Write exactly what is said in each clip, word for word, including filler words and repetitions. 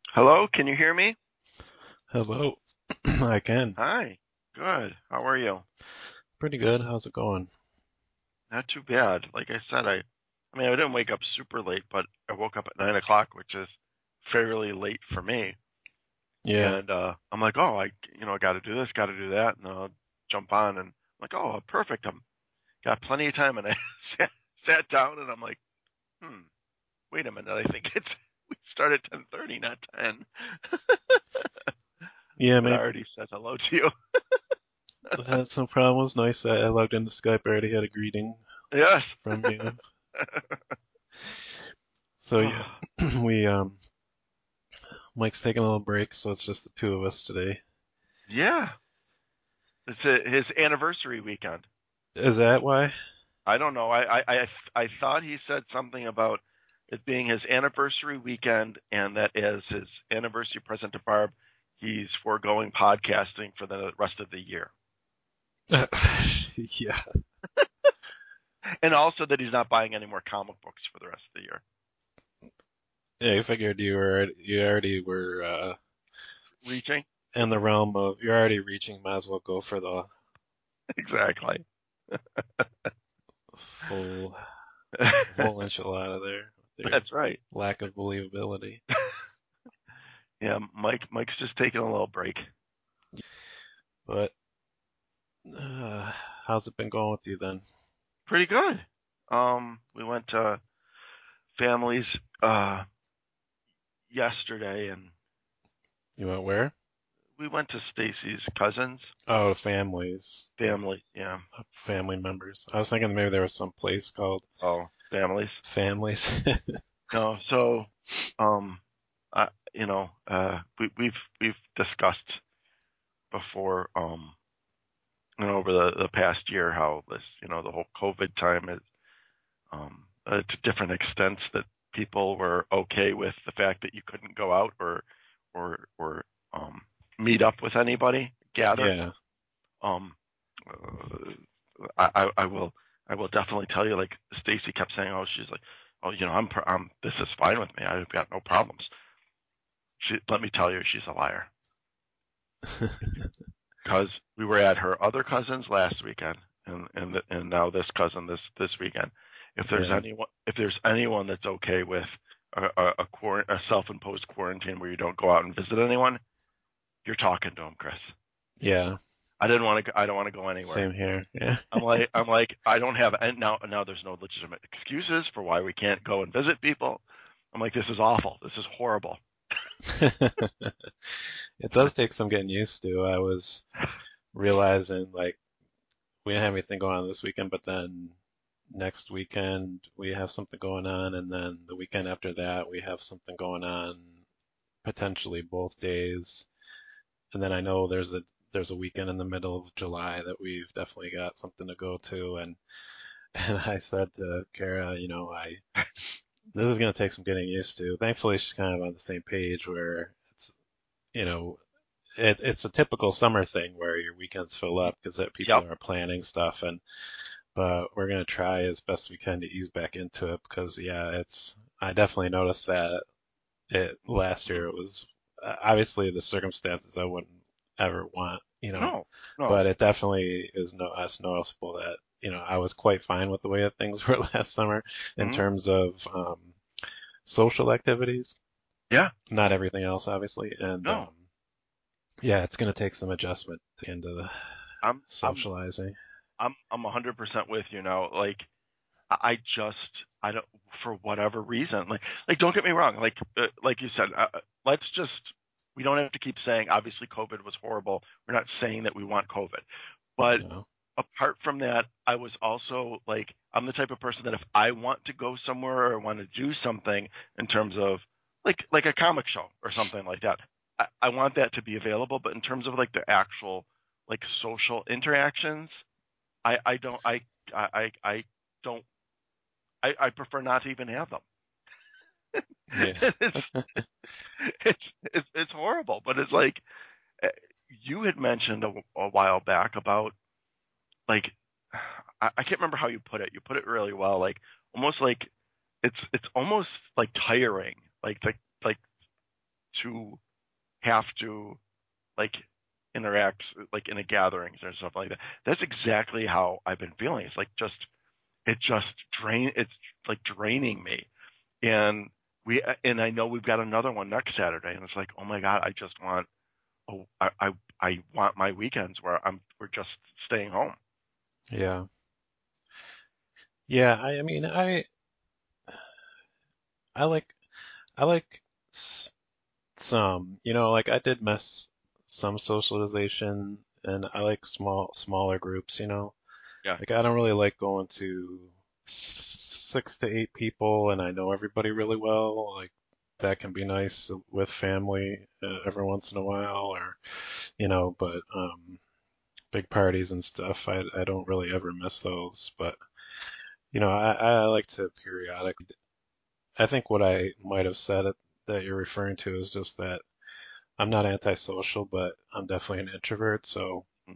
Hello, can you hear me? Hello. I can. Hi. Good. How are you? Pretty good. How's it going? Not too bad. Like I said, I, I mean, I didn't wake up super late, but I woke up at nine o'clock, which is fairly late for me. Yeah. And uh, I'm like, oh, I, you know, got to do this, got to do that, and I'll jump on, and I'm like, oh, perfect. I'm got plenty of time, and I sat, sat down, and I'm like, hmm, wait a minute. I think it's we start at ten thirty, not ten. Yeah, But I maybe already said hello to you. that's no problem. It was nice that I logged into Skype. I already had a greeting Yes. from you. So yeah, we um Mike's taking a little break, so it's just the two of us today. Yeah. It's a, his anniversary weekend. Is that why? I don't know. I, I I I thought he said something about it being his anniversary weekend, and that as his anniversary present to Barb, he's foregoing podcasting for the rest of the year, Yeah. and also that he's not buying any more comic books for the rest of the year. Yeah, I figured you were you already were uh Reaching in the realm of you're already reaching, might as well go for the exactly. full full enchilada there. Their That's right. lack of believability. Yeah, Mike Mike's just taking a little break. But uh, how's it been going with you then? Pretty good. Um, we went to families uh yesterday, and You went where? we went to Stacy's cousins Oh, families, like family. Yeah. family members. I was thinking maybe there was some place called Oh, families. families. No. So, um, I, you know, uh, we, we've we've discussed before, um, you know, over the the past year how this, you know, the whole COVID time is, um, uh, to different extents that people were okay with the fact that you couldn't go out or or or um meet up with anybody, gather. Yeah, Um, uh, I, I I will I will definitely tell you. Like Stacy kept saying, oh, she's like, oh, you know, I'm I'm this is fine with me. I've got no problems. She let me tell you, she's a liar because we were at her other cousin's last weekend, and and and now this cousin this this weekend. If there's yeah, anyone if there's anyone that's okay with a a, a, quar- a self-imposed quarantine where you don't go out and visit anyone, you're talking to them, Chris. yeah. I didn't want to. I don't want to go anywhere. Same here. Yeah. I'm like, I'm like, I don't have, and now, now there's no legitimate excuses for why we can't go and visit people. I'm like, this is awful. This is horrible. It does take some getting used to. I was realizing like we didn't have anything going on this weekend, but then next weekend we have something going on, and then the weekend after that we have something going on, potentially both days. And then I know there's a there's a weekend in the middle of July that we've definitely got something to go to. And and I said to Kara, you know, I this is gonna take some getting used to. Thankfully, she's kind of on the same page where it's you know it, it's a typical summer thing where your weekends fill up because people Yep. are planning stuff. And but we're gonna try as best we can to ease back into it because yeah, it's I definitely noticed that it last year it was uh, obviously the circumstances I wouldn't ever want, you know, No, no. but it definitely is no as noticeable that you know I was quite fine with the way that things were last summer in Hmm. terms of um, social activities, Yeah, not everything else obviously, and no. um, yeah, it's gonna take some adjustment to get into the I'm, I'm, socializing. I'm, I'm one hundred percent with you now. Like, I just, I don't, for whatever reason, like, like, don't get me wrong. Like, uh, like you said, uh, uh, let's just, we don't have to keep saying, obviously, COVID was horrible. We're not saying that we want COVID. But You know, apart from that, I was also like, I'm the type of person that if I want to go somewhere or want to do something in terms of like like a comic show or something like that, I, I want that to be available. But in terms of like the actual like social interactions, I I don't I I I don't I, I prefer not to even have them. yeah, it's, it's it's it's horrible, but it's like eh, you had mentioned a, a while back about like I, I can't remember how you put it. You put it really well. Like almost like it's it's almost like tiring. Like like like to have to like interact like in a gatherings or stuff like that. That's exactly how I've been feeling. It's like just it just drain it's like draining me. And we and I know we've got another one next Saturday, and it's like, oh my God, I just want oh I I, I want my weekends where I'm we're just staying home. Yeah. Yeah, I, I mean, I I like I like s- some, you know, like I did miss some socialization, and I like small smaller groups, you know. Yeah. Like I don't really like going to six to eight people and I know everybody really well. Like that can be nice with family uh, every once in a while, or you know, but um big parties and stuff, I I don't really ever miss those. But you know, I I like to periodically. I think what I might have said it, that you're referring to is just that I'm not antisocial, but I'm definitely an introvert, so Mm.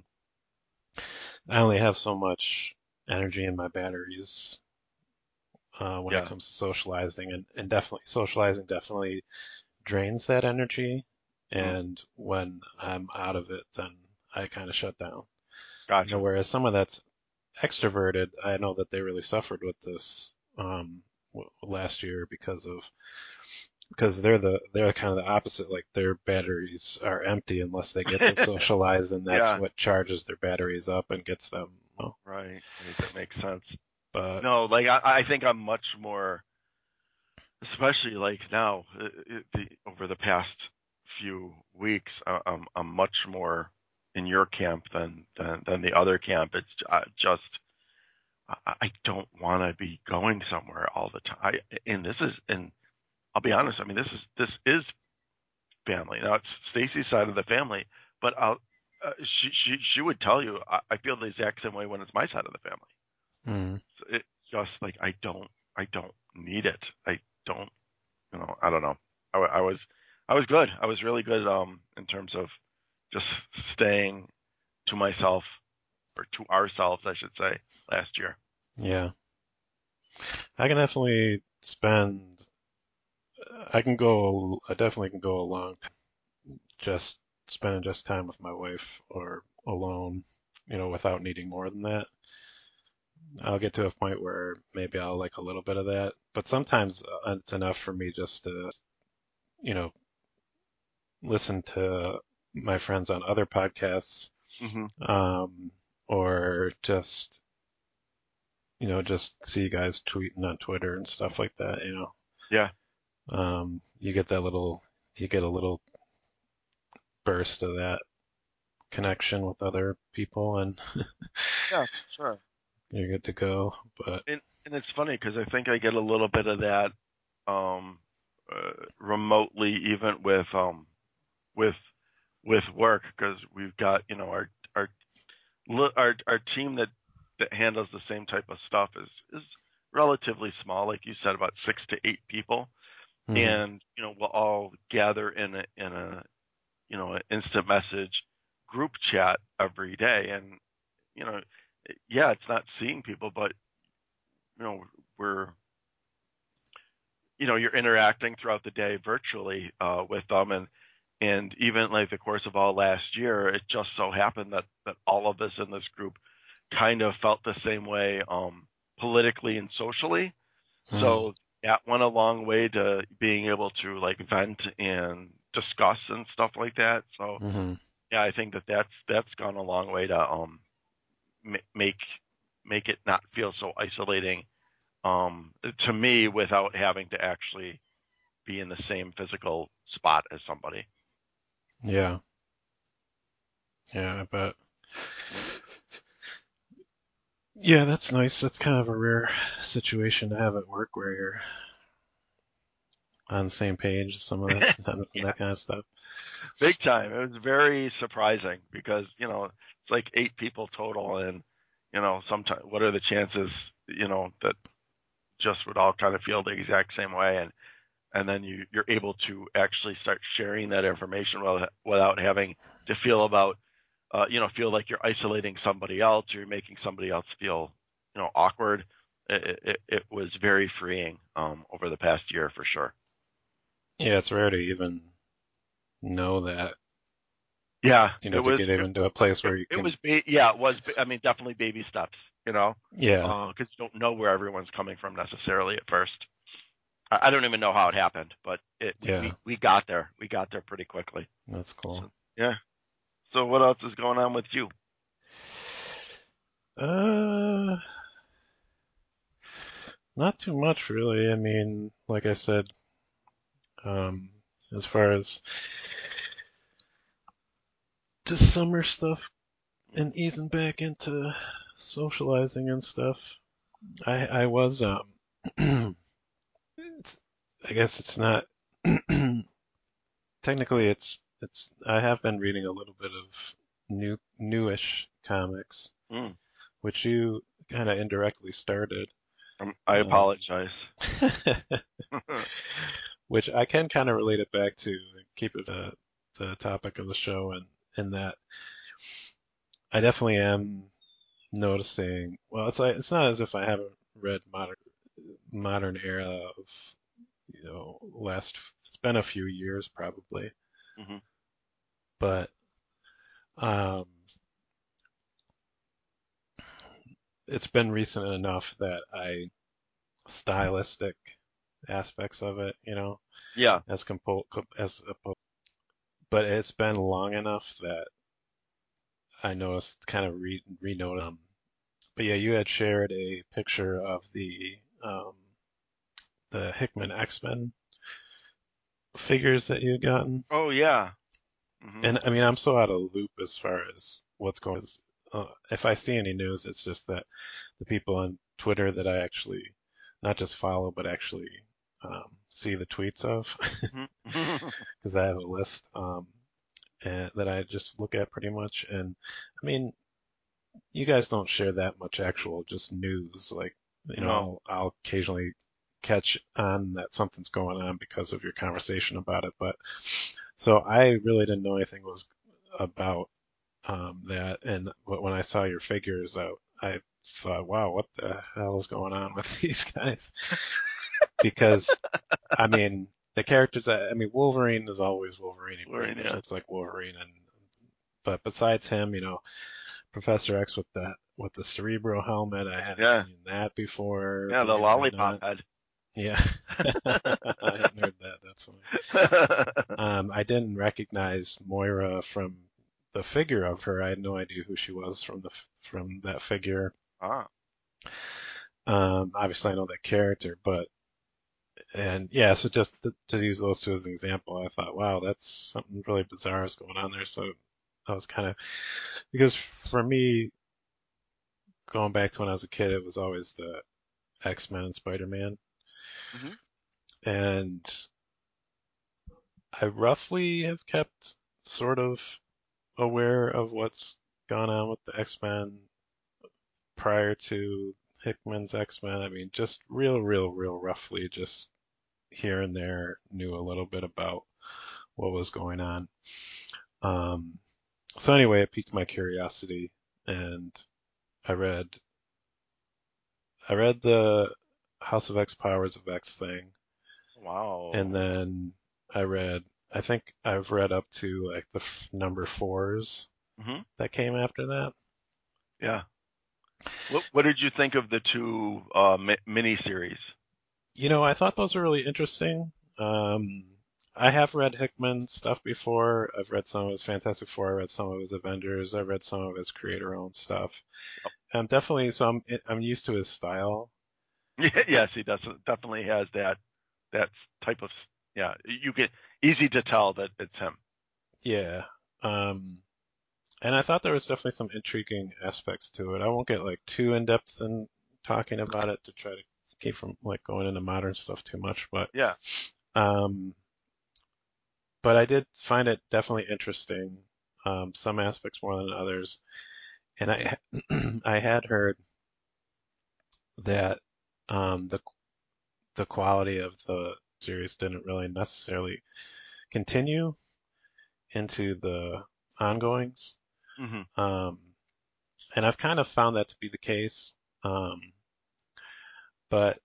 I only have so much energy in my batteries uh, when it Yeah. comes to socializing, and, and definitely socializing definitely drains that energy. Mm. And when I'm out of it, then I kind of shut down. You know, Gotcha. whereas someone that's extroverted, I know that they really suffered with this um, w- last year because of because they're the they're kind of the opposite. Like their batteries are empty unless they get to socialize, and that's Yeah. what charges their batteries up and gets them. Well, Right. Right. That makes sense. but No, like I, I think I'm much more, especially like now, uh, uh, the, over the past few weeks, I- I'm I'm much more in your camp than than, than the other camp. It's uh, just I, I don't want to be going somewhere all the time. I, and this is, and I'll be honest. I mean, this is this is family. Now it's Stacy's side of the family, but I'll, uh, she she she would tell you I, I feel the exact same way when it's my side of the family. mm, So it's just like I don't I don't need it. I don't you know I don't know. I, I was I was good. I was really good um in terms of just staying to myself or to ourselves, I should say, last year. yeah, I can definitely spend. I can go. I definitely can go a long time just spending just time with my wife or alone, you know, without needing more than that. I'll get to a point where maybe I'll like a little bit of that, but sometimes uh, it's enough for me just to, you know, listen to my friends on other podcasts, Hmm. um, or just, you know, just see you guys tweeting on Twitter and stuff like that, you know. Yeah. Um, you get that little, you get a little burst of that connection with other people and Yeah, sure. you're good to go. But And and it's funny because I think I get a little bit of that um uh, remotely, even with um with with work, because we've got you know our our our our team that that handles the same type of stuff is is relatively small, like you said, about six to eight people, mhm, and you know we'll all gather in a in a you know an instant message group chat every day, and you know yeah, it's not seeing people, but you know we're you know you're interacting throughout the day virtually uh, with them, and and even like the course of all last year, it just so happened that that all of us in this group kind of felt the same way um, politically and socially. mhm, So that went a long way to being able to like vent and discuss and stuff like that. So mhm. yeah, I think that that's that's gone a long way to um make make it not feel so isolating um to me without having to actually be in the same physical spot as somebody. Yeah, yeah, I bet. Yeah, that's nice. That's kind of a rare situation to have at work where you're on the same page, some of that, stuff- Yeah, that kind of stuff. big time. It was very surprising because you know it's like eight people total, and you know sometimes what are the chances you know that just would all kind of feel the exact same way, and and then you you're able to actually start sharing that information without without having to feel about uh, you know feel like you're isolating somebody else or you're making somebody else feel you know awkward. It, it, it was very freeing um, over the past year for sure. Yeah, it's rare to even know that, Yeah, you it know, to was get it, even to a place it, where you it can, was ba- yeah, it was. ba- I mean, definitely baby steps, you know, yeah, because you don't know where everyone's coming from necessarily at first. I, I don't even know how it happened, but it we, yeah, we we got there. We got there pretty quickly. that's cool. So yeah. So what else is going on with you? Uh, Not too much really. I mean, like I said, um, as far as just summer stuff and easing back into socializing and stuff, I I was um, it's, I guess it's not technically it's it's I have been reading a little bit of new newish comics, Mm, which you kind of indirectly started. um, I Um, apologize. which I can kind of relate it back to and keep it uh, the topic of the show, and in that I definitely am noticing. Well, it's like it's not as if I haven't read modern modern era of you know last. It's been a few years probably, hmm but um, it's been recent enough that I stylistic aspects of it, you know, Yeah. as compo as opposed, but it's been long enough that I noticed kind of re renoted. Um, but yeah, you had shared a picture of the um, the Hickman X-Men figures that you had gotten, Oh yeah. hmm and I mean I'm so out of the loop as far as what's going. Uh, if I see any news, it's just that the people on Twitter that I actually not just follow but actually um, see the tweets of, hmm because I have a list um, and that I just look at pretty much. And I mean, you guys don't share that much actual just news. Like, you know, No. I'll I'll occasionally catch on that something's going on because of your conversation about it. But so I really didn't know anything was about um, that. And when I saw your figures out, I thought, wow, what the hell is going on with these guys? Because I mean, the characters. I I mean, Wolverine is always Wolverine. He We're pretty in, much yeah. looks like Wolverine, and but besides him, you know, Professor X with the with the Cerebro helmet. I hadn't Yeah. seen that before, Yeah. The believe it or lollipop not. head. Yeah, I hadn't heard that. That's funny. Um, I didn't recognize Moira from the figure of her. I had no idea who she was from the from that figure. ah. Um, obviously, I know that character, but and yeah, so just to, to use those two as an example, I thought, wow, that's something really bizarre is going on there. So I was kind of because for me, going back to when I was a kid, it was always the X-Men and Spider-Man. hmm And I roughly have kept sort of aware of what's gone on with the X-Men prior to Hickman's X-Men. I mean, just real, real, real roughly, just here and there knew a little bit about what was going on. Um, so anyway, it piqued my curiosity, and I read I read the House of X Powers of X thing, and Wow. then I read, I think I've read up to like the f- number fours hmm that came after that. Yeah. What What did you think of the two uh, mi- mini series? You know, I thought those were really interesting. Um, I have read Hickman stuff before. I've read some of his Fantastic Four. I read some of his Avengers. I've read some of his creator-owned stuff. Um, definitely, so I'm I'm used to his style. Yes, he does. Definitely has that that type of. Yeah, you get easy to tell that it's him. Yeah. Um, and I thought there was definitely some intriguing aspects to it. I won't get like too in depth in talking about it to try to keep from like going into modern stuff too much, but Yeah. um, but I did find it definitely interesting. Um, some aspects more than others, and I I had heard that um, the the quality of the series didn't really necessarily continue into the ongoings. hmm Um, and I've kind of found that to be the case. Um, but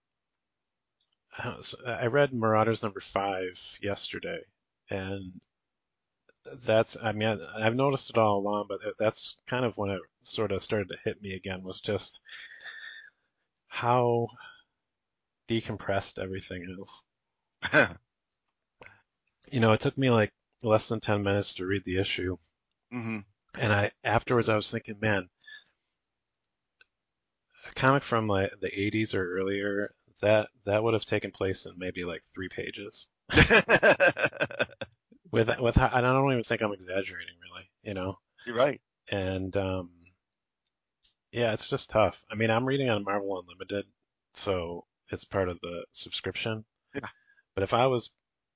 I read Marauders number five yesterday, and that's, I mean, I, I've noticed it all along, but that's kind of when it sort of started to hit me again was just how decompressed everything is. You know, it took me like less than ten minutes to read the issue. Hmm. And I afterwards I was thinking, man, a comic from like the eighties or earlier, that that would have taken place in maybe like three pages. With with how, and I don't even think I'm exaggerating really, you know. You're right. And um yeah, it's just tough. I mean, I'm reading on Marvel Unlimited, so it's part of the subscription. Yeah. But if I was,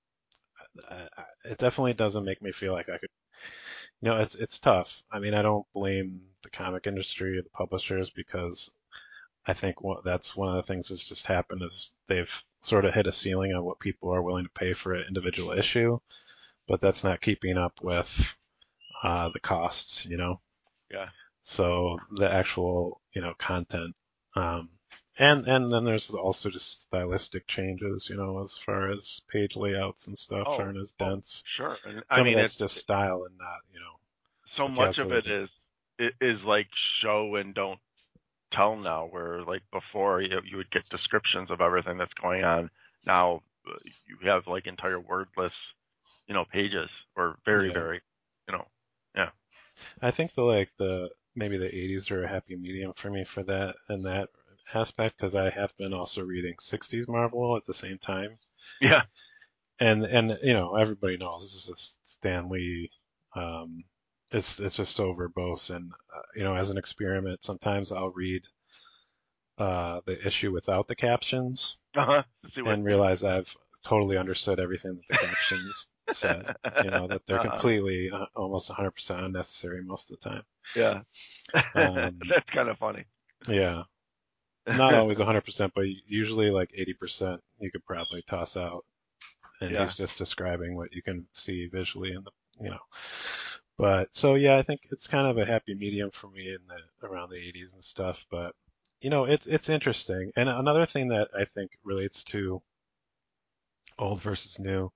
I, I, it definitely doesn't make me feel like I could. You know, it's it's tough. I mean, I don't blame the comic industry or the publishers because I think what, that's one of the things that's just happened is they've sort of hit a ceiling on what people are willing to pay for an individual issue, but that's not keeping up with uh, the costs, you know. Yeah. So the actual, you know, content, um, and and then there's also just stylistic changes, you know, as far as page layouts and stuff Oh, aren't as oh, dense. sure. And I Some of mean, it's that's just style and not, you know, so a much of it calculated. is it is like show and don't tell now, where like before you, you would get descriptions of everything that's going on. Now uh, you have like entire wordless, you know, pages, or very, Yeah, very, you know, yeah. I think the like the maybe the eighties are a happy medium for me for that and that aspect because I have been also reading sixties Marvel at the same time. Yeah. And and you know everybody knows this is a Stan Lee. Um, it's it's just so verbose, and uh, you know as an experiment, sometimes I'll read uh, the issue without the captions Uh-huh. To see what, and yeah. realize I've totally understood everything that the captions said. You know that they're Uh-huh. completely uh, almost one hundred percent unnecessary most of the time. Yeah. Um, That's kind of funny. yeah, not always one hundred percent, but usually like eighty percent you could probably toss out, and Yeah. he's just describing what you can see visually in the you know. But so yeah, I think it's kind of a happy medium for me in the around the eighties and stuff. But you know, it's it's interesting. And another thing that I think relates to old versus new,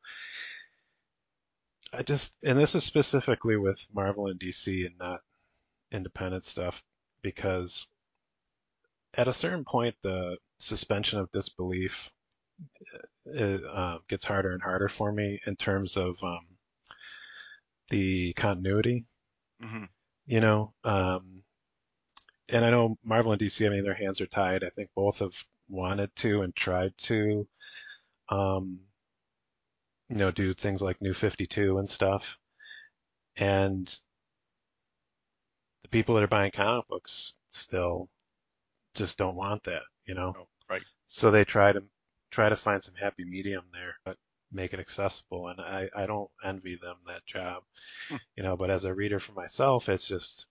I just and this is specifically with Marvel and D C and not independent stuff, because at a certain point the suspension of disbelief it, uh, gets harder and harder for me in terms of um, the continuity. Hmm. You know, um, and I know Marvel and D C, I mean, their hands are tied. I think both have wanted to and tried to, um, you know, do things like New fifty-two and stuff. And the people that are buying comic books still just don't want that, you know. Oh, right. So they try to try to find some happy medium there, but make it accessible. And I, I don't envy them that job, Hmm. you know. But as a reader for myself, it's just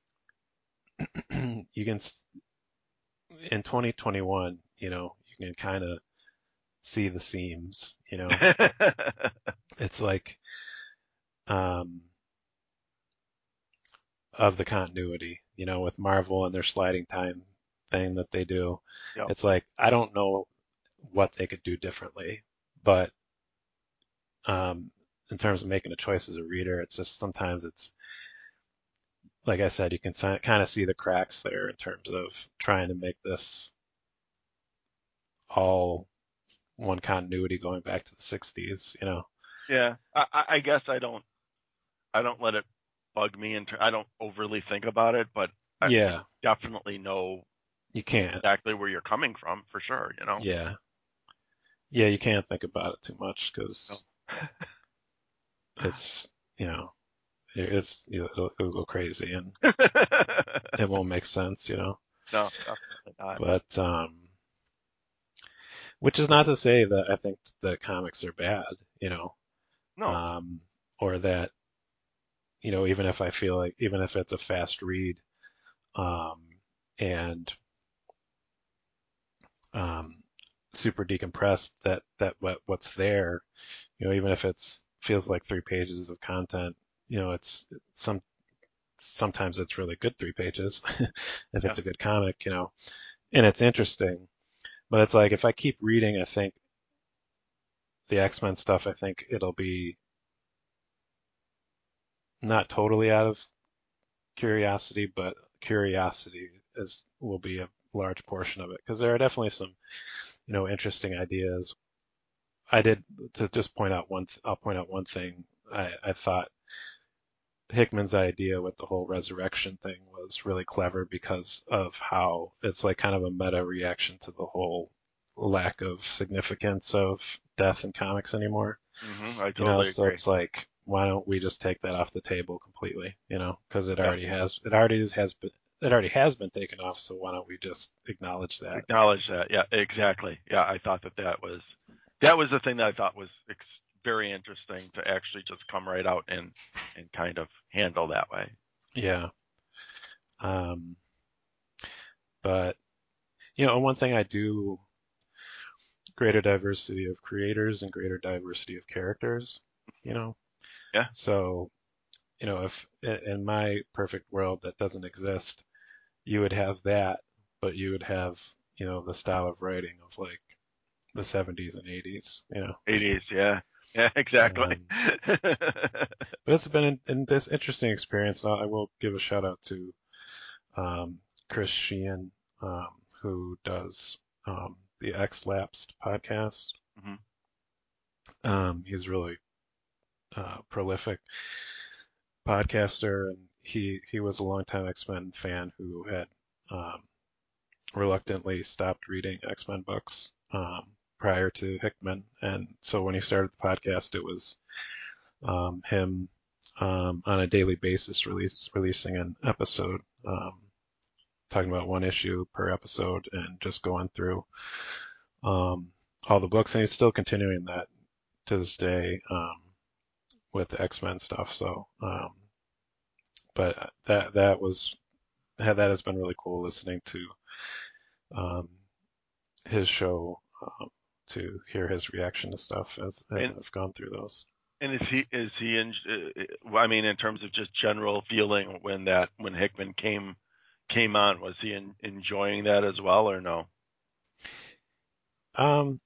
you can in twenty twenty-one, you know, you can kind of see the seams, you know. It's like um, of the continuity, you know, with Marvel and their sliding time thing that they do. Yep. It's like I don't know what they could do differently, but um, in terms of making a choice as a reader, it's just sometimes it's like I said, you can kind of see the cracks there in terms of trying to make this all one continuity going back to the sixties, you know. Yeah. I, I I guess I don't I don't let it bug me, and I don't overly think about it, but I, I Yeah, definitely know you can't. exactly where you're coming from, for sure. You know. Yeah. Yeah, you can't think about it too much No. because it's, you know, it's you know, it'll, it'll go crazy and it won't make sense, you know. No, definitely not. But um, which is not to say that I think the comics are bad, you know, No. um, or that you know even if I feel like even if it's a fast read, um, and um, super decompressed, that that what what's there, you know, even if it's feels like three pages of content, you know, it's some sometimes it's really good three pages if Yeah. it's a good comic, you know, and it's interesting. But it's like if I keep reading, I think the X-Men stuff, I think it'll be not totally out of curiosity, but curiosity is will be a large portion of it because there are definitely some, you know, interesting ideas. I did to just point out one. Th- I'll point out one thing. I, I thought Hickman's idea with the whole resurrection thing was really clever because of how it's like kind of a meta reaction to the whole lack of significance of death in comics anymore. Hmm. I You know, totally so agree. it's like, why don't we just take that off the table completely? You know, because it Yeah. already has, it already has been, it already has been taken off. So why don't we just acknowledge that? Acknowledge that. Yeah, exactly. Yeah, I thought that that was that was the thing that I thought was ex- very interesting to actually just come right out and and kind of handle that way. Yeah. Um, but you know, one thing I do, greater diversity of creators and greater diversity of characters. You know, Yeah. so you know, if in my perfect world that doesn't exist, you would have that, but you would have, you know, the style of writing of like the seventies and eighties, you know. eighties. Yeah. Yeah. Exactly. Um, but it's been in, in this interesting experience. I will give a shout out to um, Chris Sheehan, um, who does um, the X Lapsed podcast. Hmm. Um, he's really uh, prolific podcaster, and he he was a longtime X-Men fan who had um, reluctantly stopped reading X-Men books um, prior to Hickman, and so when he started the podcast, it was um, him um, on a daily basis release, releasing an episode, um, talking about one issue per episode, and just going through um, all the books, and he's still continuing that to this day um, with the X-Men stuff. So, um, but that that was that has been really cool listening to um, his show um, to hear his reaction to stuff as as And I've gone through those. and is he is he in? Uh, I mean, in terms of just general feeling when that when Hickman came came on, was he in, enjoying that as well or no? Um,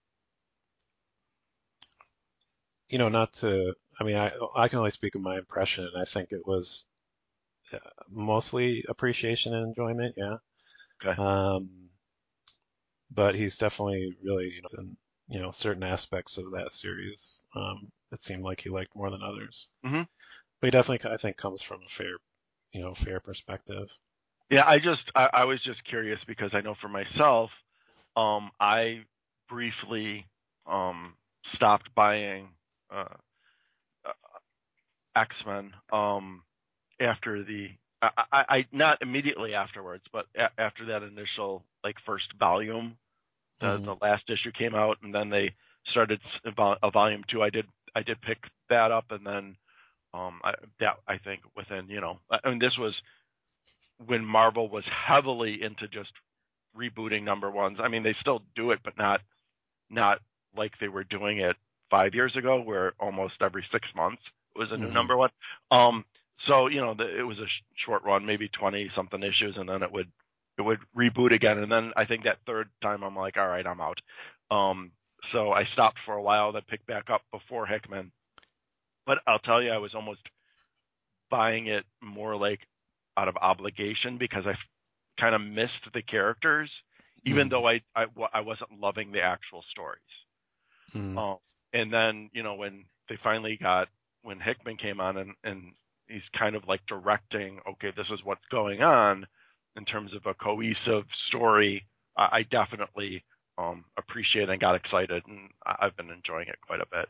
you know, not to. I mean, I I can only speak of my impression, and I think it was uh, mostly appreciation and enjoyment. Yeah. Okay. Um, but he's definitely really, you know, in you know certain aspects of that series. Um, it seemed like he liked more than others. Hmm. But he definitely, I think, comes from a fair, you know, fair perspective. Yeah, I just I, I was just curious because I know for myself, um, I briefly um stopped buying uh, uh, X-Men um after the I, I, I not immediately afterwards, but a- after that initial like first volume, the Hmm. the last issue came out, and then they started s- a vol- a volume two. I did I did pick that up, and then um I, that I think within you know I mean this was when Marvel was heavily into just rebooting number ones. I mean they still do it, but not not like they were doing it five years ago, where almost every six months was a new Hmm. number one. Um, so you know, the, it was a sh- short run, maybe twenty something issues, and then it would it would reboot again. And then I think that third time, I'm like, all right, I'm out. Um, so I stopped for a while, then picked back up before Hickman. But I'll tell you, I was almost buying it more like out of obligation because I kind of missed the characters, even Hmm. though I, I I wasn't loving the actual stories. Hmm. Um, and then, you know, when they finally got, when Hickman came on and, and he's kind of like directing, okay, this is what's going on in terms of a cohesive story, I, I definitely um, appreciate and got excited, and I- I've been enjoying it quite a bit.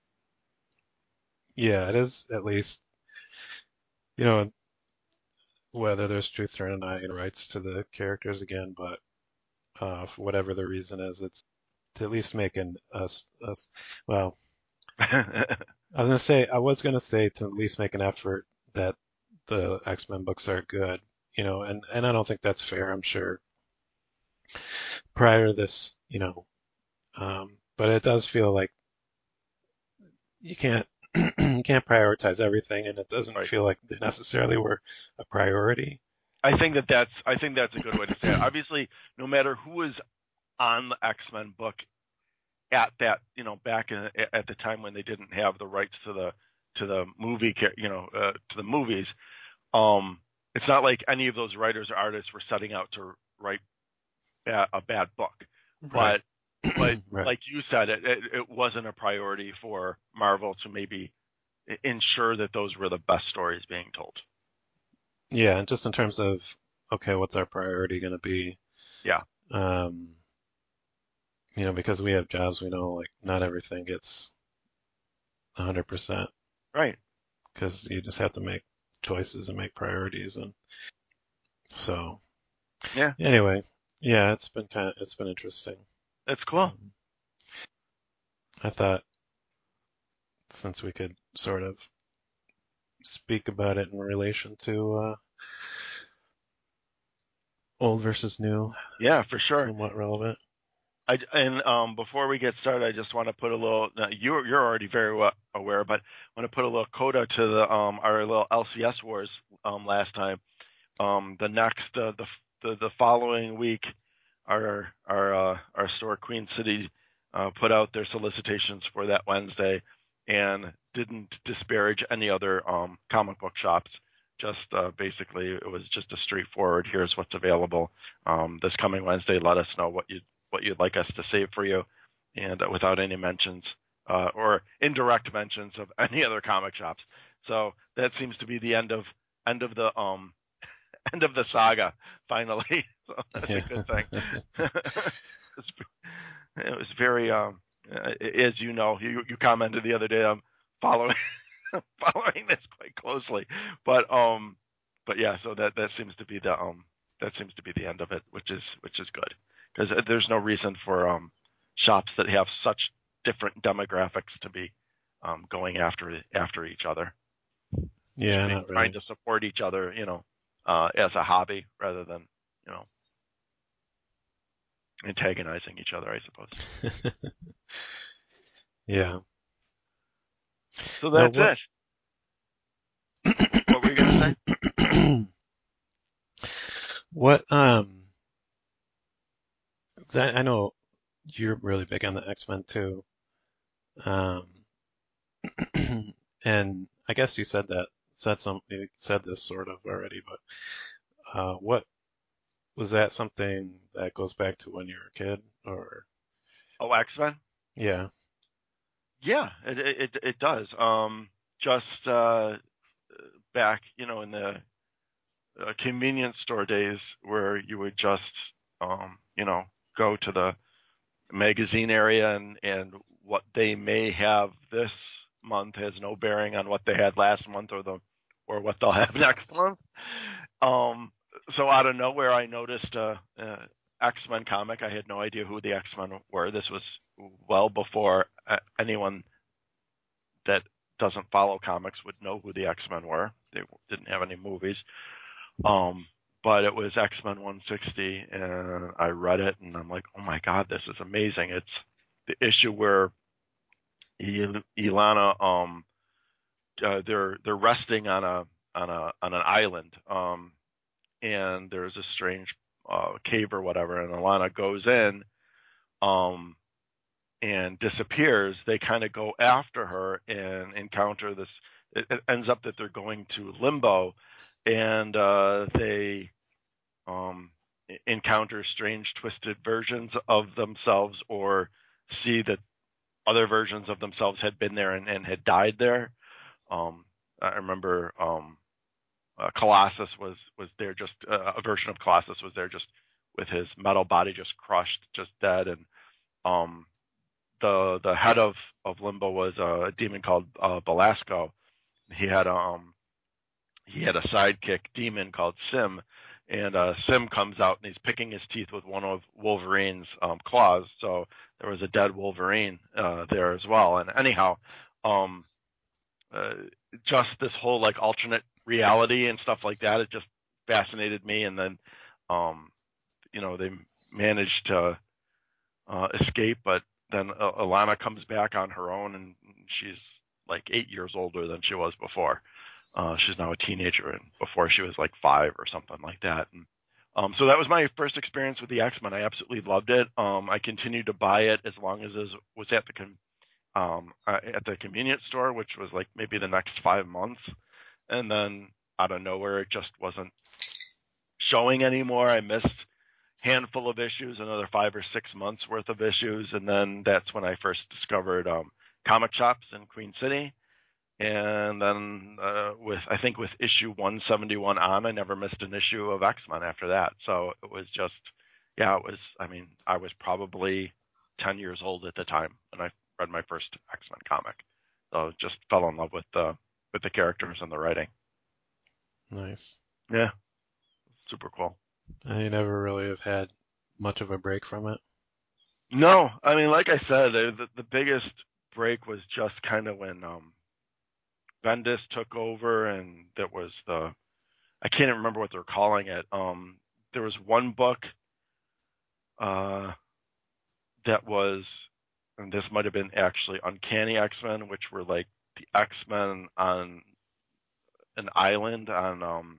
Yeah, it is at least, you know, whether there's truth or not in rights to the characters again, but uh, for whatever the reason is, it's to at least make an us us. Well, I was gonna say I was gonna say to at least make an effort that the X-Men books are good, you know, and and I don't think that's fair. I'm sure prior to this, you know, um, but it does feel like you can't you can't prioritize everything, and it doesn't Right. feel like they necessarily were a priority. I think that that's I think that's a good way to say it. Obviously, no matter who was on the X-Men book at that, you know, back in, at the time when they didn't have the rights to the to the movie, you know, uh, to the movies. Um, it's not like any of those writers or artists were setting out to write a, a bad book, Right. but but Right. like you said, it, it it wasn't a priority for Marvel to maybe ensure that those were the best stories being told. Yeah, and just in terms of, okay, what's our priority going to be? Yeah. Um, you know, because we have jobs, we know like not everything gets one hundred percent Right. because you just have to make choices and make priorities. And so, Yeah. anyway, yeah, it's been kind of, it's been interesting. That's cool. Um, I thought since we could sort of speak about it in relation to uh, old versus new, Yeah, for sure. somewhat relevant. I, and um, before we get started, I just want to put a little. Now you're you're already very well aware, but I want to put a little coda to the um, our little L C S wars um, last time. Um, the next uh, the, the the following week, our our uh, our store Queen City uh, put out their solicitations for that Wednesday, and didn't disparage any other um, comic book shops. Just uh, basically, it was just a straightforward. Here's what's available um, this coming Wednesday. Let us know what you what you'd like us to save for you, and uh, without any mentions uh, or indirect mentions of any other comic shops. So that seems to be the end of end of the um end of the saga finally. So that's Yeah. a good thing. It was very um as you know, you you commented the other day, I'm following following this quite closely, but um but yeah, so that that seems to be the um that seems to be the end of it, which is which is good, because there's no reason for um shops that have such different demographics to be um going after after each other. Yeah, Should be not trying really. to support each other, you know, uh as a hobby rather than, you know, antagonizing each other, I suppose. Yeah. So Now that's what it. What were you gonna say? what um that I know you're really big on the X-Men too. Um and I guess you said that said some you said this sort of already, but uh what was that something that goes back to when you were a kid or Oh, X-Men? yeah. Yeah, it it it does. Um, just uh, back, you know, in the uh, convenience store days where you would just, um, you know, go to the magazine area, and and what they may have this month has no bearing on what they had last month or the or what they'll have next month. Um, so out of nowhere, I noticed a, a X-Men comic. I had no idea who the X-Men were. This was well before uh, anyone that doesn't follow comics would know who the X-Men were. They didn't have any movies. Um, but it was X-Men one sixty, and I read it, and I'm like, oh my god, this is amazing. It's the issue where Ilana, um, uh, they're they're resting on a on a on an island, um, and there's a strange uh, cave or whatever, and Ilana goes in, um, and disappears. They kind of go after her and encounter this. It, it ends up that they're going to Limbo, and uh, they um, encounter strange, twisted versions of themselves, or see that other versions of themselves had been there and, and had died there. Um, I remember um, uh, Colossus was was there, just uh, a version of Colossus was there, just with his metal body just crushed, just dead, and um, the the head of, of Limbo was a demon called uh, Belasco. He had um he had a sidekick demon called Sim, and uh, Sim comes out and he's picking his teeth with one of Wolverine's um, claws. So there was a dead Wolverine uh, there as well. And anyhow, um, uh, just this whole like alternate reality and stuff like that, it just fascinated me. And then, um, you know, they managed to uh, escape, but then uh, Alana comes back on her own, and she's like eight years older than she was before. Uh, she's now a teenager, and before she was like five or something like that. And um, so that was my first experience with the X-Men. I absolutely loved it. Um, I continued to buy it as long as it was at the con- um, uh, at the convenience store, which was like maybe the next five months, and then out of nowhere, it just wasn't showing anymore. I missed a handful of issues, another five or six months worth of issues, and then that's when I first discovered um, comic shops in Queen City. And then uh, with I think with issue one seventy-one on, I never missed an issue of X-Men after that. So it was just, yeah, it was. I mean, I was probably ten years old at the time when I read my first X-Men comic. So just fell in love with the with the characters and the writing. Nice. Yeah, super cool. I never really have had much of a break from it. No, I mean, like I said, the, the biggest break was just kind of when um, Bendis took over, and that was the I can't even remember what they're calling it. Um, there was one book uh, that was, and this might have been actually Uncanny X-Men, which were like the X-Men on an island on um,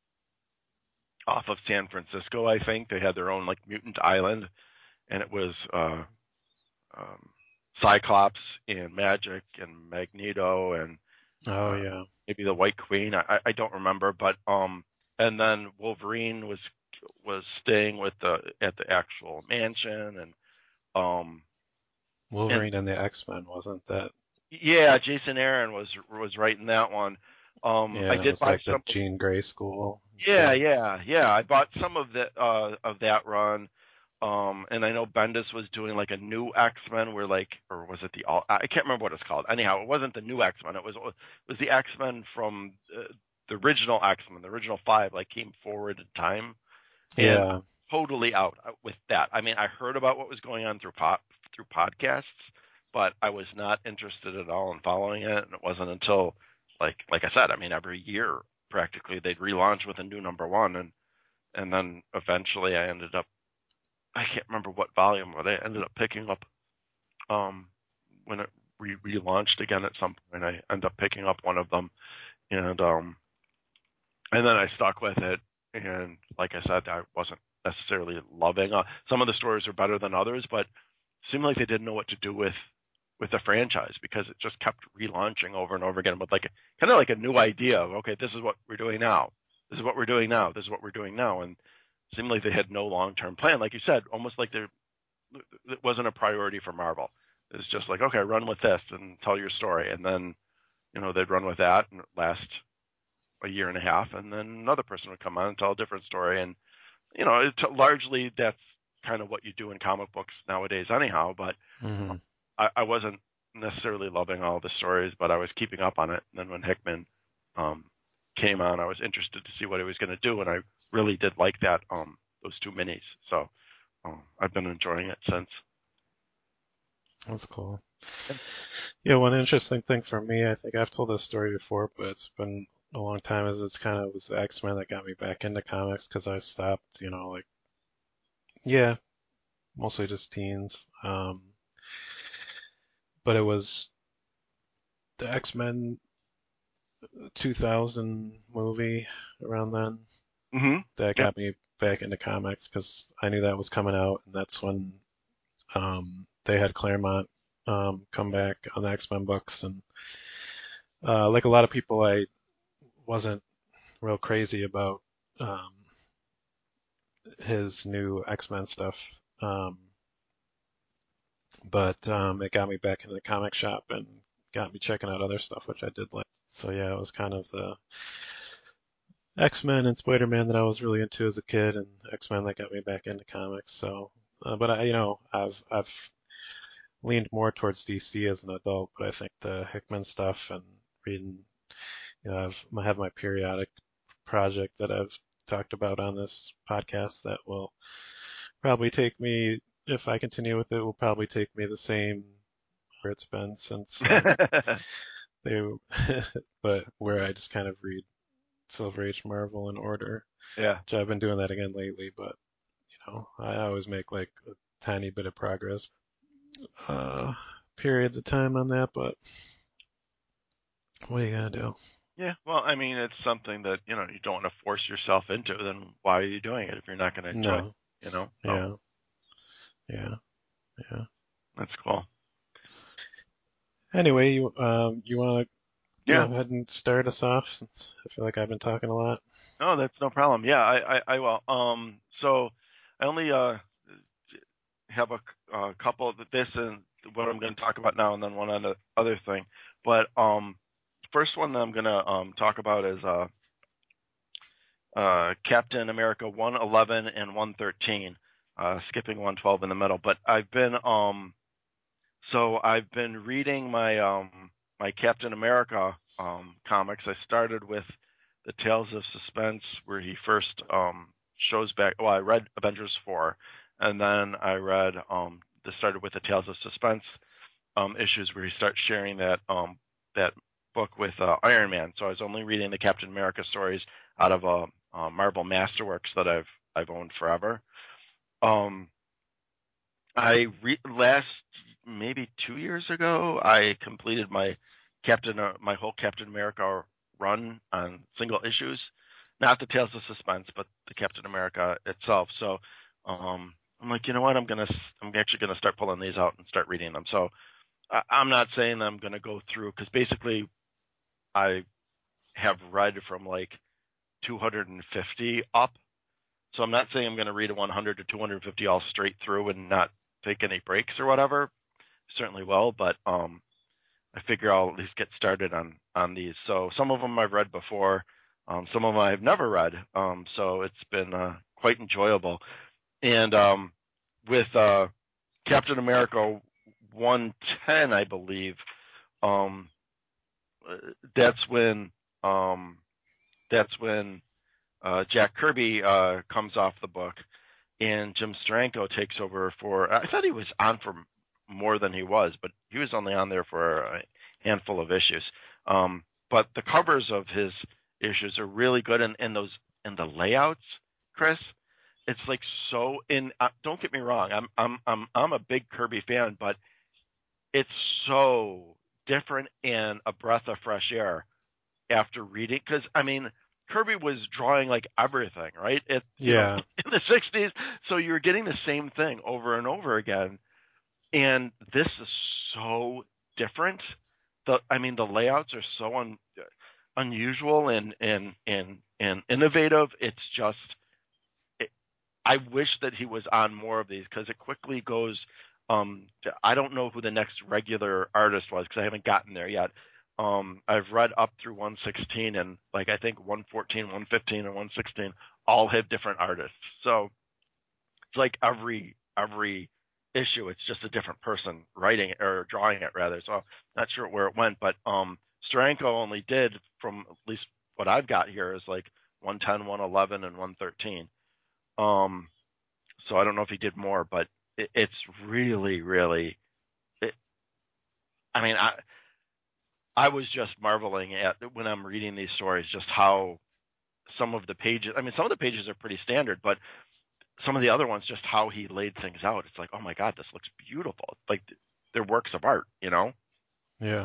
off of San Francisco. I think they had their own like mutant island, and it was uh, um, Cyclops and Magic and Magneto and Oh uh, yeah. maybe the White Queen. I, I don't remember, but um, and then Wolverine was was staying with the at the actual mansion, and um, and Wolverine and the X-Men, wasn't that? yeah, Jason Aaron was was writing that one. Um, I Yeah, it did was buy like the some. Jean Grey school and Yeah, stuff. yeah, yeah. I bought some of the uh of that run. Um, and I know Bendis was doing like a new X-Men where like, or was it the all? I can't remember what it's called. Anyhow, it wasn't the new X-Men. It was it was the X-Men from uh, the original X-Men, the original five, like came forward in time, and Yeah. totally out with that. I mean, I heard about what was going on through pop through podcasts, but I was not interested at all in following it. And it wasn't until like like I said, I mean, every year practically they'd relaunch with a new number one, and and then eventually I ended up I can't remember what volume, but I ended up picking up um, when it re- relaunched again at some point. I ended up picking up one of them, and um, and then I stuck with it. And like I said, I wasn't necessarily loving. Uh, some of the stories are better than others, but it seemed like they didn't know what to do with with the franchise because it just kept relaunching over and over again with like a, kind of like a new idea of okay, this is what we're doing now. This is what we're doing now. This is what we're doing now, and it seemed like they had no long term plan. Like you said, almost like they're it wasn't a priority for Marvel. It's just like, okay, run with this and tell your story. And then, you know, they'd run with that and last a year and a half. And then another person would come on and tell a different story. And, you know, it, largely that's kind of what you do in comic books nowadays anyhow. But Hmm. I, I wasn't necessarily loving all the stories, but I was keeping up on it. And then when Hickman um, came on, I was interested to see what he was going to do. And I really did like that, um, those two minis. So um, I've been enjoying it since. That's cool. Yeah, one interesting thing for me, I think I've told this story before, but it's been a long time, is it's kind of was the X-Men that got me back into comics because I stopped, you know, like, yeah, mostly just teens. Um, but it was the X-Men two thousand movie around then Mm-hmm. that Yep. got me back into comics because I knew that was coming out, and that's when um, they had Claremont um, come back on the X-Men books, and uh, like a lot of people, I wasn't real crazy about um, his new X-Men stuff, um, but um, it got me back into the comic shop and got me checking out other stuff, which I did like. So yeah, it was kind of the X-Men and Spider-Man that I was really into as a kid, and X-Men that got me back into comics. So, uh, but I, you know, I've I've leaned more towards D C as an adult, but I think the Hickman stuff and reading, you know, I've I have my periodic project that I've talked about on this podcast that will probably take me, if I continue with it, will probably take me the same where it's been since um, they, but where I just kind of read Silver Age Marvel in order. Yeah. Which I've been doing that again lately, but you know, I always make like a tiny bit of progress, uh, periods of time on that, but what are you gonna do? Yeah. Well, I mean, it's something that, you know, you don't want to force yourself into, then why are you doing it if you're not going to enjoy it, No, you know? So yeah, yeah, yeah. that's cool. Anyway, you um, you want to go Yeah. ahead and start us off since I feel like I've been talking a lot. No, that's no problem. Yeah, I, I, I will. Um, so I only uh have a, a couple of this and what I'm going to talk about now, and then one other other thing. But um, first one that I'm going to um talk about is uh uh Captain America one eleven and one thirteen, uh, skipping one twelve in the middle. But I've been um so I've been reading my um my Captain America um comics. I started with the Tales of Suspense where he first um shows back. Well, I read Avengers four, and then I read um this started with the Tales of Suspense um issues where he starts sharing that um that book with uh, Iron Man. So I was only reading the Captain America stories out of a, a Marvel Masterworks that I've I've owned forever. Um, I re- last maybe two years ago, I completed my Captain, uh, my whole Captain America run on single issues, not the Tales of Suspense, but the Captain America itself. So, um, I'm like, you know what? I'm gonna, I'm actually gonna start pulling these out and start reading them. So, I, I'm not saying that I'm gonna go through because basically, I have read from like two hundred fifty up. So I'm not saying I'm going to read a one hundred to two hundred fifty all straight through and not take any breaks or whatever. Certainly will, but um, I figure I'll at least get started on on these. So some of them I've read before, um, some of them I've never read. Um, so it's been uh, quite enjoyable. And um, with uh, Captain America one ten, I believe, um, that's when um, that's when uh, Jack Kirby uh, comes off the book, and Jim Steranko takes over for. I thought he was on for more than he was, but he was only on there for a handful of issues. Um, but the covers of his issues are really good, and, and those and the layouts, Chris. It's like so. In uh, don't get me wrong, I'm I'm I'm I'm a big Kirby fan, but it's so different and a breath of fresh air after reading, because I mean Kirby was drawing like everything, right? It you know Yeah, in the sixties, so you're getting the same thing over and over again, and this is so different. The I mean the layouts are so un, unusual and and and and innovative. It's just it, I wish that he was on more of these because it quickly goes. Um, I don't know who the next regular artist was because I haven't gotten there yet. Um, I've read up through one sixteen, and like I think one fourteen, one fifteen, and one sixteen all have different artists. So it's like every every issue, it's just a different person writing it or drawing it rather. So I'm not sure where it went, but um, Steranko only did from at least what I've got here is like one ten, one eleven, and one thirteen. Um, so I don't know if he did more, but it, it's really, really. It, I mean, I I was just marveling at when I'm reading these stories, just how some of the pages. I mean, some of the pages are pretty standard, but some of the other ones, just how he laid things out. It's like, oh my god, this looks beautiful. Like they're works of art, you know. yeah.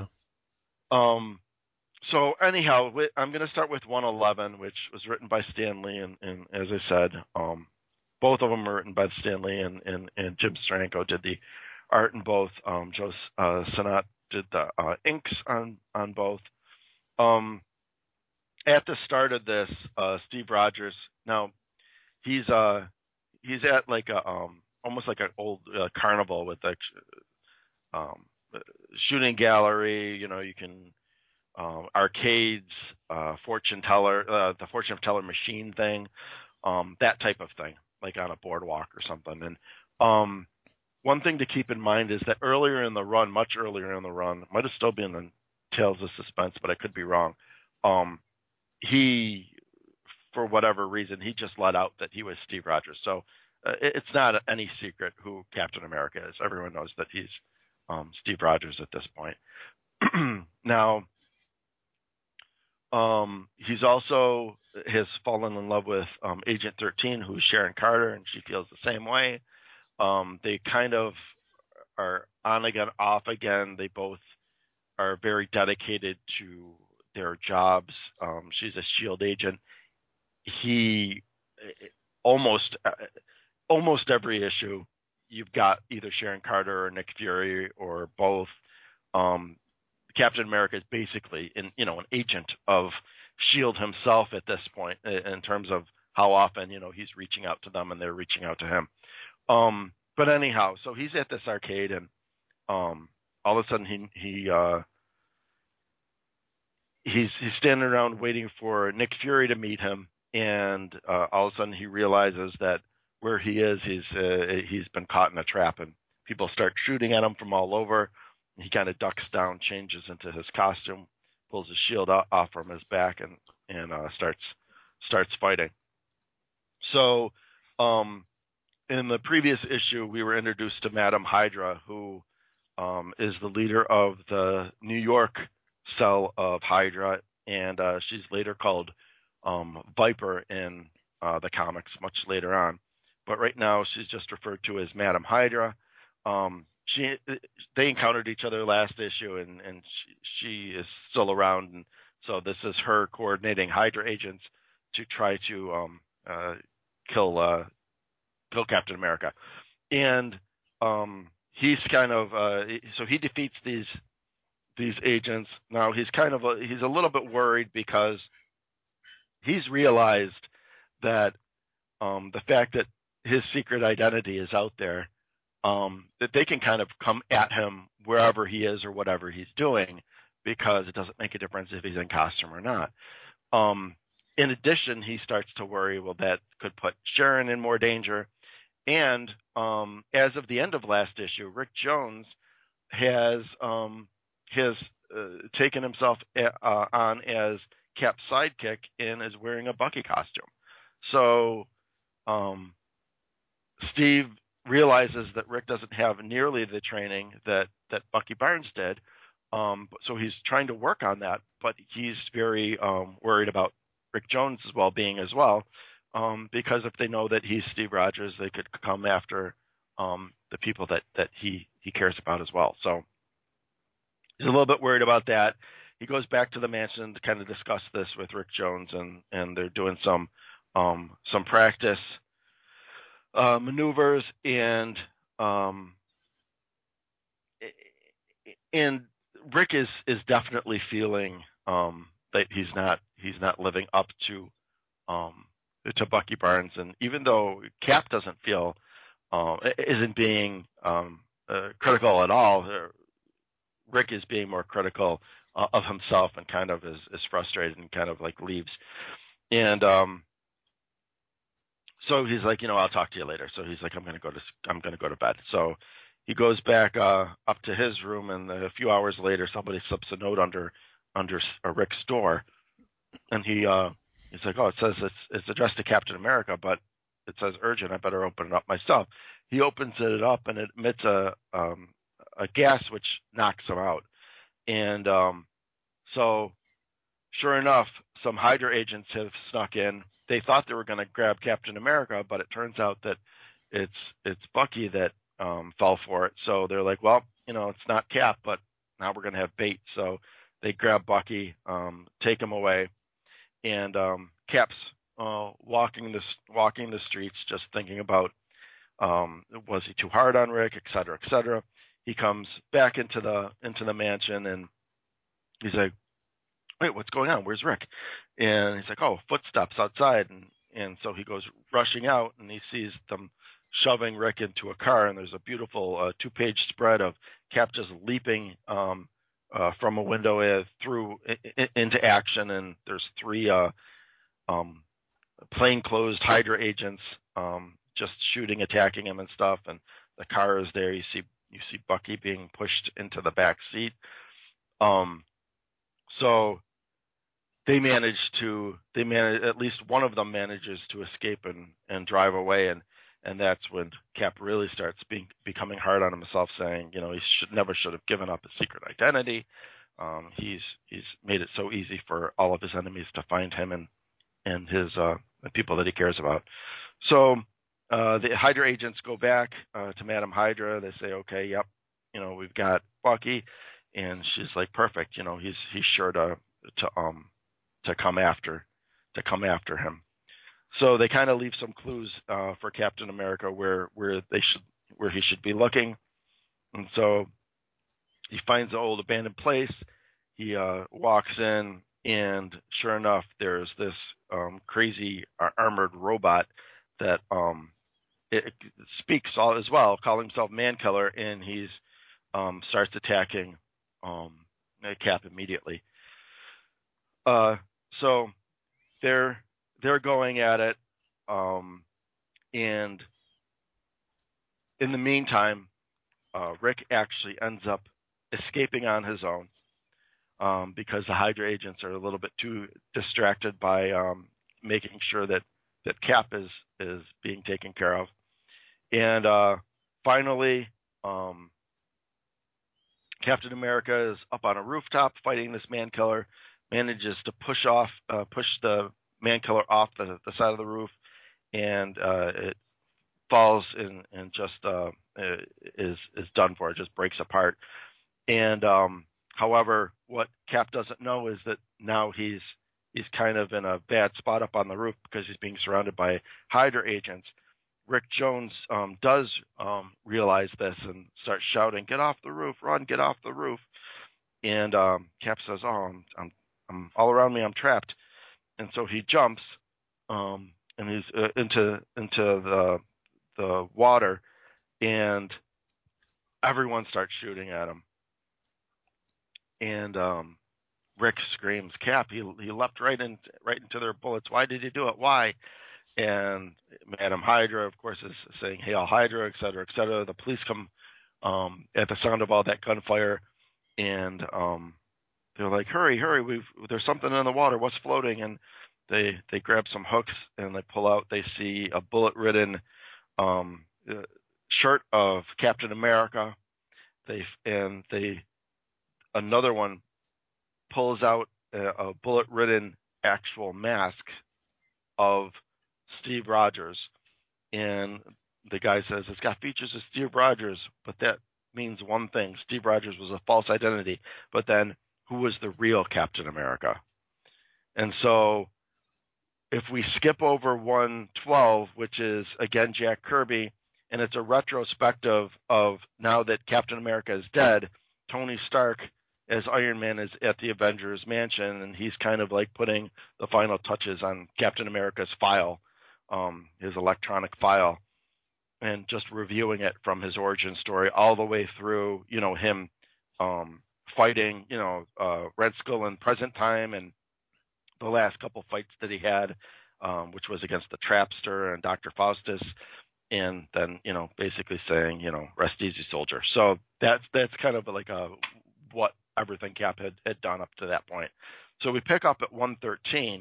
Um. So anyhow, I'm going to start with one eleven, which was written by Stan Lee, and, and as I said, um, both of them were written by Stan Lee, and, and, and Jim Steranko did the art in both. Um, Joe uh, Sinnott did the uh, inks on on both. Um, at the start of this, uh, Steve Rogers. Now he's uh he's at like a um almost like an old uh, carnival with a um, shooting gallery. You know, you can um, arcades, uh, fortune teller, uh, the fortune teller machine thing, um, that type of thing, like on a boardwalk or something. And um, one thing to keep in mind is that earlier in the run, much earlier in the run, might have still been in Tales of Suspense, but I could be wrong. Um, he, for whatever reason, he just let out that he was Steve Rogers. So uh, it's not any secret who Captain America is. Everyone knows that he's um, Steve Rogers at this point. Now, um, he's also has fallen in love with um, Agent thirteen, who's Sharon Carter, and she feels the same way. Um, they kind of are on again, off again. They both are very dedicated to their jobs. Um, she's a SHIELD agent. He almost almost every issue, you've got either Sharon Carter or Nick Fury or both. Um, Captain America is basically, in, you know, an agent of SHIELD himself at this point, in terms of how often, you know, he's reaching out to them and they're reaching out to him. Um, but anyhow, so he's at this arcade, and um, all of a sudden he he uh, he's he's standing around waiting for Nick Fury to meet him, and uh, all of a sudden he realizes that where he is, he's uh, he's been caught in a trap, and people start shooting at him from all over. He kind of ducks down, changes into his costume, pulls his shield off from his back, and and uh, starts starts fighting. So, um, in the previous issue, we were introduced to Madam Hydra, who um, is the leader of the New York cell of Hydra, and uh, she's later called um, Viper in uh, the comics much later on. But right now, she's just referred to as Madam Hydra. Um, she they encountered each other last issue, and, and she, she is still around, and so this is her coordinating Hydra agents to try to um, uh, kill uh, kill Captain America. And um, he's kind of uh, so he defeats these these agents. Now he's kind of a, he's a little bit worried because he's realized that um, the fact that his secret identity is out there, um, that they can kind of come at him wherever he is or whatever he's doing, because it doesn't make a difference if he's in costume or not. Um, in addition, he starts to worry, well, that could put Sharon in more danger. And um, as of the end of last issue, Rick Jones has um, has uh, taken himself uh, on as Cap's sidekick and is wearing a Bucky costume. So um, Steve realizes that Rick doesn't have nearly the training that, that Bucky Barnes did. Um, so he's trying to work on that, but he's very um, worried about Rick Jones' well-being as well, um, because if they know that he's Steve Rogers, they could come after um, the people that, that he, he cares about as well. So he's a little bit worried about that. He goes back to the mansion to kind of discuss this with Rick Jones, and, and they're doing some um, some practice uh, maneuvers, and um, and Rick is, is definitely feeling um, that he's not he's not living up to um, to Bucky Barnes, and even though Cap doesn't feel uh, isn't being um, uh, critical at all, uh, Rick is being more critical uh, of himself, and kind of is, is frustrated and kind of like leaves. And um, so he's like, you know, I'll talk to you later. So he's like, I'm gonna go to I'm gonna go to bed. So he goes back uh, up to his room, and a few hours later, somebody slips a note under under uh, Rick's door, and he uh, he's like, oh, it says it's it's addressed to Captain America, but it says urgent. I better open it up myself. He opens it up, and it emits a um, a gas which knocks him out. And um, so, sure enough, some Hydra agents have snuck in. They thought they were going to grab Captain America, but it turns out that it's it's Bucky that um, fell for it. So they're like, well, you know, it's not Cap, but now we're going to have bait. So they grab Bucky, um, take him away, and um, Cap's uh, walking the walking the streets, just thinking about um, was he too hard on Rick, et cetera, et cetera. He comes back into the into the mansion, and he's like, wait, what's going on? Where's Rick? And he's like, oh, footsteps outside. And, and so he goes rushing out, and he sees them shoving Rick into a car. And there's a beautiful uh, two-page spread of Cap just leaping um, uh, from a window uh, through I- into action. And there's three uh, um, plainclothes Hydra agents um, just shooting, attacking him and stuff. And the car is there. You see you see Bucky being pushed into the back seat. Um, so they manage to, they manage, at least one of them manages to escape and, and drive away. And, and that's when Cap really starts being, becoming hard on himself, saying, you know, he should never should have given up his secret identity. Um, he's, he's made it so easy for all of his enemies to find him and, and his, uh, the people that he cares about. So, uh, the Hydra agents go back, uh, to Madam Hydra. They say, okay, yep, you know, we've got Bucky. And she's like, perfect. You know, he's, he's sure to, to, um, to come after, to come after him. So they kind of leave some clues, uh, for Captain America where, where they should, where he should be looking. And so he finds the old abandoned place. he uh, walks in, and sure enough, there's this um, crazy uh, armored robot that um, it, it speaks all as well, calling himself Mankiller, and he's um, starts attacking um, Cap immediately. Uh, so they're they're going at it, um, and in the meantime, uh, Rick actually ends up escaping on his own um, because the Hydra agents are a little bit too distracted by um, making sure that, that Cap is is being taken care of. And uh, finally, um, Captain America is up on a rooftop fighting this Mankiller, manages to push off, uh, push the Mankiller off the, the side of the roof, and uh, it falls and, and just uh, is is done for. It just breaks apart. And um, however, what Cap doesn't know is that now he's he's kind of in a bad spot up on the roof because he's being surrounded by Hydra agents. Rick Jones um, does um, realize this and starts shouting, "Get off the roof! Run! Get off the roof!" And um, Cap says, "Oh, I'm, I'm, I'm all around me. I'm trapped." And so he jumps um, and he's uh, into into the the water, and everyone starts shooting at him. And um, Rick screams, "Cap! He he leapt right in right into their bullets. Why did he do it? Why?" And Madam Hydra, of course, is saying, "Hail Hydra," et cetera, et cetera. The police come um, at the sound of all that gunfire, and um, they're like, "Hurry, hurry! We've there's something in the water. What's floating?" And they they grab some hooks and they pull out. They see a bullet-ridden um, shirt of Captain America. They and they another one pulls out a, a bullet-ridden actual mask of Steve Rogers, and the guy says it's got features of Steve Rogers, but that means one thing: Steve Rogers was a false identity. But then, who was the real Captain America? And so, if we skip over one twelve, which is again Jack Kirby, and it's a retrospective of now that Captain America is dead, Tony Stark as Iron Man is at the Avengers Mansion, and he's kind of like putting the final touches on Captain America's file, um, his electronic file, and just reviewing it from his origin story all the way through, you know, him um, fighting, you know, uh, Red Skull in present time, and the last couple fights that he had, um, which was against the Trapster and Doctor Faustus, and then, you know, basically saying, you know, rest easy, soldier. So that's that's kind of like a what everything Cap had, had done up to that point. So we pick up at one thirteen,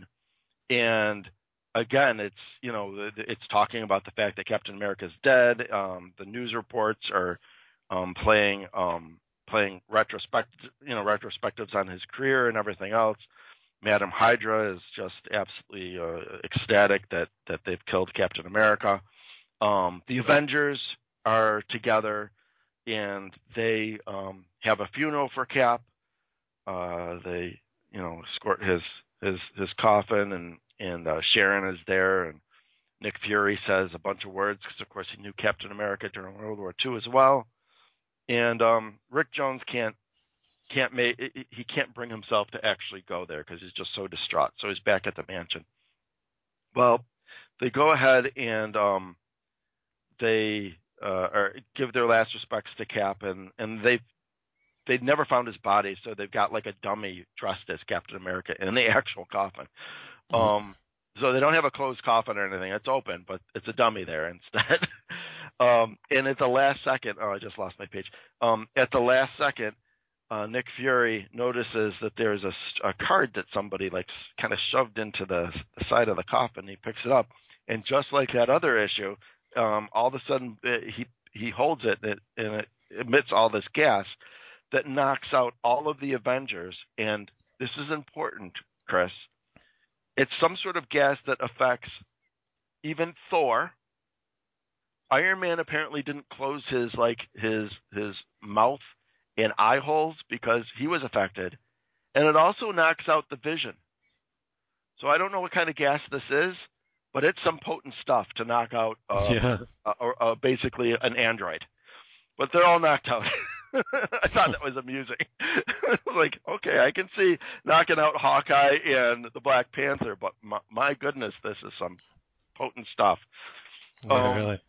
and again, it's, you know, it's talking about the fact that Captain America's dead. Um, the news reports are um, playing um, playing retrospect, you know, retrospectives on his career and everything else. Madam Hydra is just absolutely uh, ecstatic that that they've killed Captain America. Um, the Avengers are together, and they um, have a funeral for Cap. Uh, they, you know, escort his his his coffin, and and uh, Sharon is there, and Nick Fury says a bunch of words because, of course, he knew Captain America during World War Two as well. And um, Rick Jones can't can't make he can't bring himself to actually go there because he's just so distraught. So he's back at the mansion. Well, they go ahead and um, they uh, are, give their last respects to Cap, and and they've they'd never found his body, so they've got like a dummy dressed as Captain America in the actual coffin. Mm-hmm. Um, so they don't have a closed coffin or anything; it's open, but it's a dummy there instead. um, and at the last second, oh, I just lost my page. Um, at the last second, uh, Nick Fury notices that there's a, a card that somebody like kind of shoved into the, the side of the coffin. He picks it up, and just like that other issue, um, all of a sudden it, he he holds it, and it, and it emits all this gas that knocks out all of the Avengers. And this is important, Chris. It's some sort of gas that affects even Thor. Iron Man apparently didn't close his like his his mouth and eye holes because he was affected, and it also knocks out the Vision. So I don't know what kind of gas this is, but it's some potent stuff to knock out uh, yeah. uh, or uh, basically an android. But they're all knocked out. I thought that was amusing. Like, okay, I can see knocking out Hawkeye and the Black Panther, but my, my goodness, this is some potent stuff. Yeah, Um, really.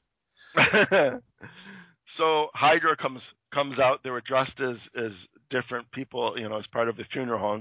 so Hydra comes comes out. They were dressed as as different people, you know, as part of the funeral home.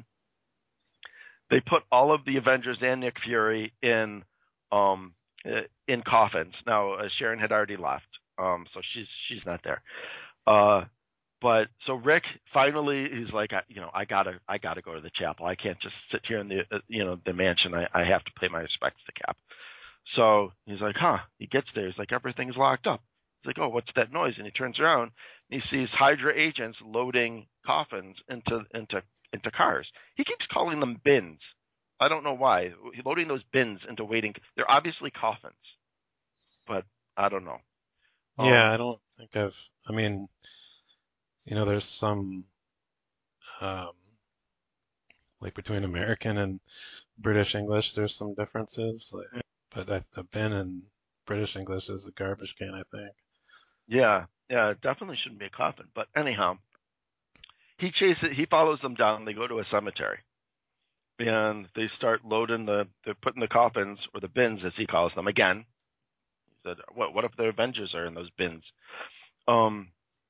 They put all of the Avengers and Nick Fury in um in coffins. Now uh, Sharon had already left, um, so she's she's not there. Uh, but so Rick finally he's like, I, you know, I gotta I gotta go to the chapel. I can't just sit here in the uh, you know the mansion. I, I have to pay my respects to Cap. So he's like, huh. He gets there. He's like, everything's locked up. He's like, oh, what's that noise? And he turns around and he sees Hydra agents loading coffins into into into cars. He keeps calling them bins. I don't know why. Loading those bins into waiting. They're obviously coffins, but I don't know. Yeah, Um, I don't think I've. I mean, you know, there's some um, like between American and British English, there's some differences. Like, but I've, I've been in British English is a garbage can, I think. yeah, yeah, it definitely shouldn't be a coffin. But anyhow, he chases. He follows them down. They go to a cemetery. And they start loading the, they're putting the coffins, or the bins as he calls them, again. He said, what, what if the Avengers are in those bins? Um,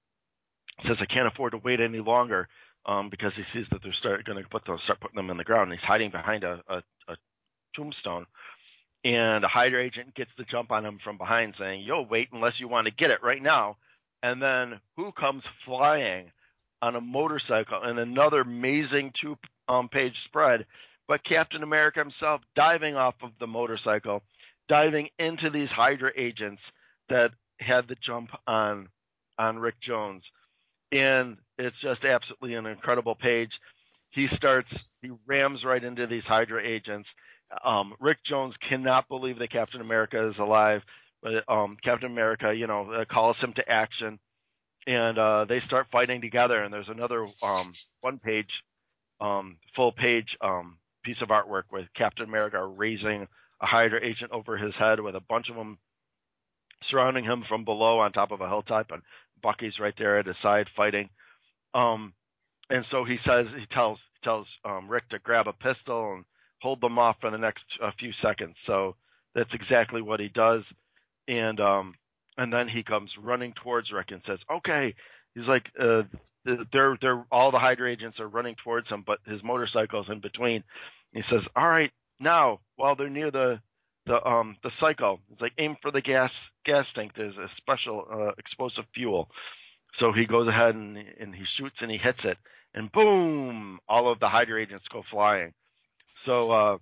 says, I can't afford to wait any longer, um, because he sees that they're start going to put those, start putting them in the ground. And he's hiding behind a, a, a tombstone. And a Hydra agent gets the jump on him from behind, saying, yo, wait unless you want to get it right now. And then who comes flying on a motorcycle in another amazing two um, page spread, but Captain America himself diving off of the motorcycle, diving into these Hydra agents that had the jump on on Rick Jones. And it's just absolutely an incredible page. He starts, he rams right into these Hydra agents. Um, Rick Jones cannot believe that Captain America is alive, but um, Captain America, you know, uh, calls him to action, and uh, they start fighting together. And there's another um, one-page, um, full-page um, piece of artwork with Captain America raising a Hydra agent over his head, with a bunch of them surrounding him from below on top of a hilltop, and Bucky's right there at his side fighting. Um, and so he says, he tells he tells um, Rick to grab a pistol and hold them off for the next uh, few seconds. So that's exactly what he does. And um, and then he comes running towards Rick and says, "Okay." He's like, uh, "They're they're all the Hydra agents are running towards him, but his motorcycle's in between." And he says, "All right, now while they're near the the um the cycle, it's like aim for the gas gas tank. There's a special uh, explosive fuel." So he goes ahead and and he shoots and he hits it, and boom! All of the Hydra agents go flying. So uh,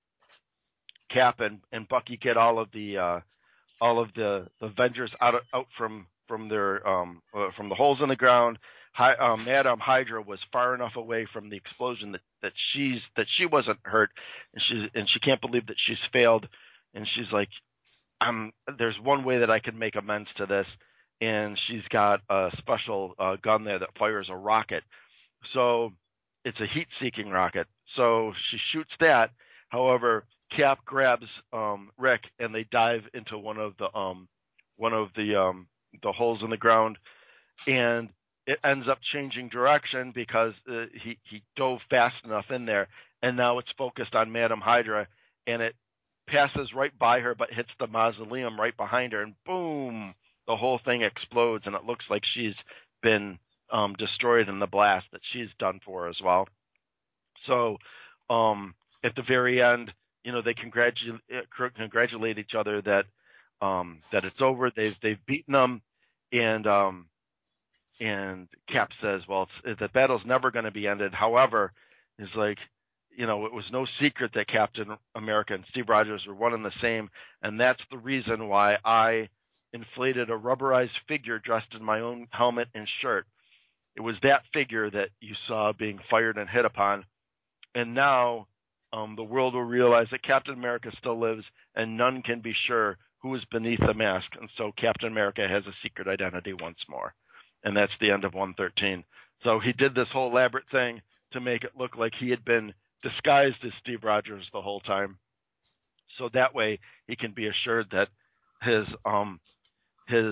Cap and, and Bucky get all of the uh, all of the, the Avengers out of, out from from their um, uh, from the holes in the ground. Hi, um, Madame Hydra was far enough away from the explosion that, that she's that she wasn't hurt, and she and she can't believe that she's failed, and she's like, "I'm there's one way that I can make amends to this," and she's got a special uh, gun there that fires a rocket. So it's a heat-seeking rocket. So she shoots that. However, Cap grabs um, Rick and they dive into one of the um, one of the um, the holes in the ground, and it ends up changing direction because uh, he he dove fast enough in there, and now it's focused on Madame Hydra, and it passes right by her but hits the mausoleum right behind her, and boom, the whole thing explodes, and it looks like she's been um, destroyed in the blast, that she's done for as well. So um, at the very end, you know, they congratulate congratulate each other that um, that it's over. They've they've beaten them, and um, and Cap says, "Well, it's, the battle's never going to be ended." However, is like, you know, it was no secret that Captain America and Steve Rogers were one and the same, and that's the reason why I inflated a rubberized figure dressed in my own helmet and shirt. It was that figure that you saw being fired and hit upon. And now um, the world will realize that Captain America still lives, and none can be sure who is beneath the mask. And so Captain America has a secret identity once more. And that's the end of one thirteen. So he did this whole elaborate thing to make it look like he had been disguised as Steve Rogers the whole time. So that way he can be assured that his um his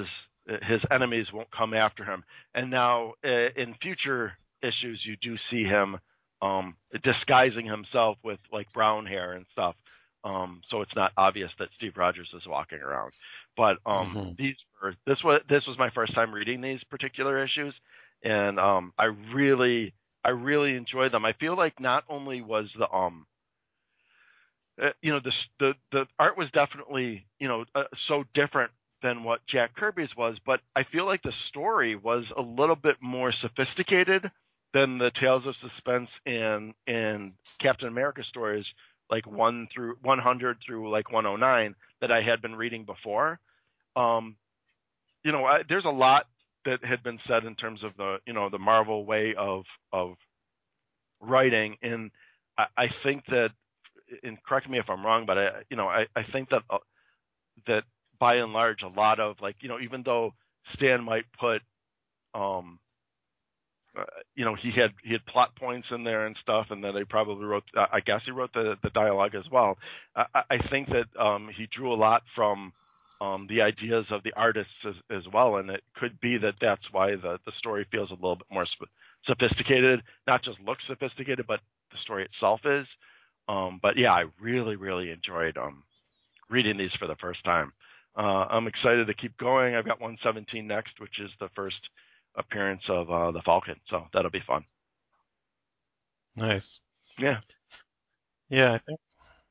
his enemies won't come after him. And now uh, in future issues, you do see him um, disguising himself with like brown hair and stuff, um, so it's not obvious that Steve Rogers is walking around. But um, Mm-hmm. these were this was this was my first time reading these particular issues, and um, I really I really enjoyed them. I feel like not only was the um uh, you know the the the art was definitely you know uh, so different than what Jack Kirby's was, but I feel like the story was a little bit more sophisticated than the Tales of Suspense and and Captain America stories, like one through one hundred through like one oh nine that I had been reading before. Um, you know, I, there's a lot that had been said in terms of the you know the Marvel way of of writing, and I, I think that, and correct me if I'm wrong, but I you know I, I think that uh, that by and large a lot of like you know even though Stan might put um uh, you know he had he had plot points in there and stuff, and then they probably wrote uh, I guess he wrote the the dialogue as well. I, I think that um he drew a lot from um the ideas of the artists as, as well, and it could be that that's why the the story feels a little bit more sp- sophisticated, not just looks sophisticated, but the story itself is. Um, but yeah, I really really enjoyed um reading these for the first time. Uh, I'm excited to keep going. I've got one seventeen next, which is the first appearance of uh, the Falcon, so that'll be fun. Nice. Yeah. Yeah, I think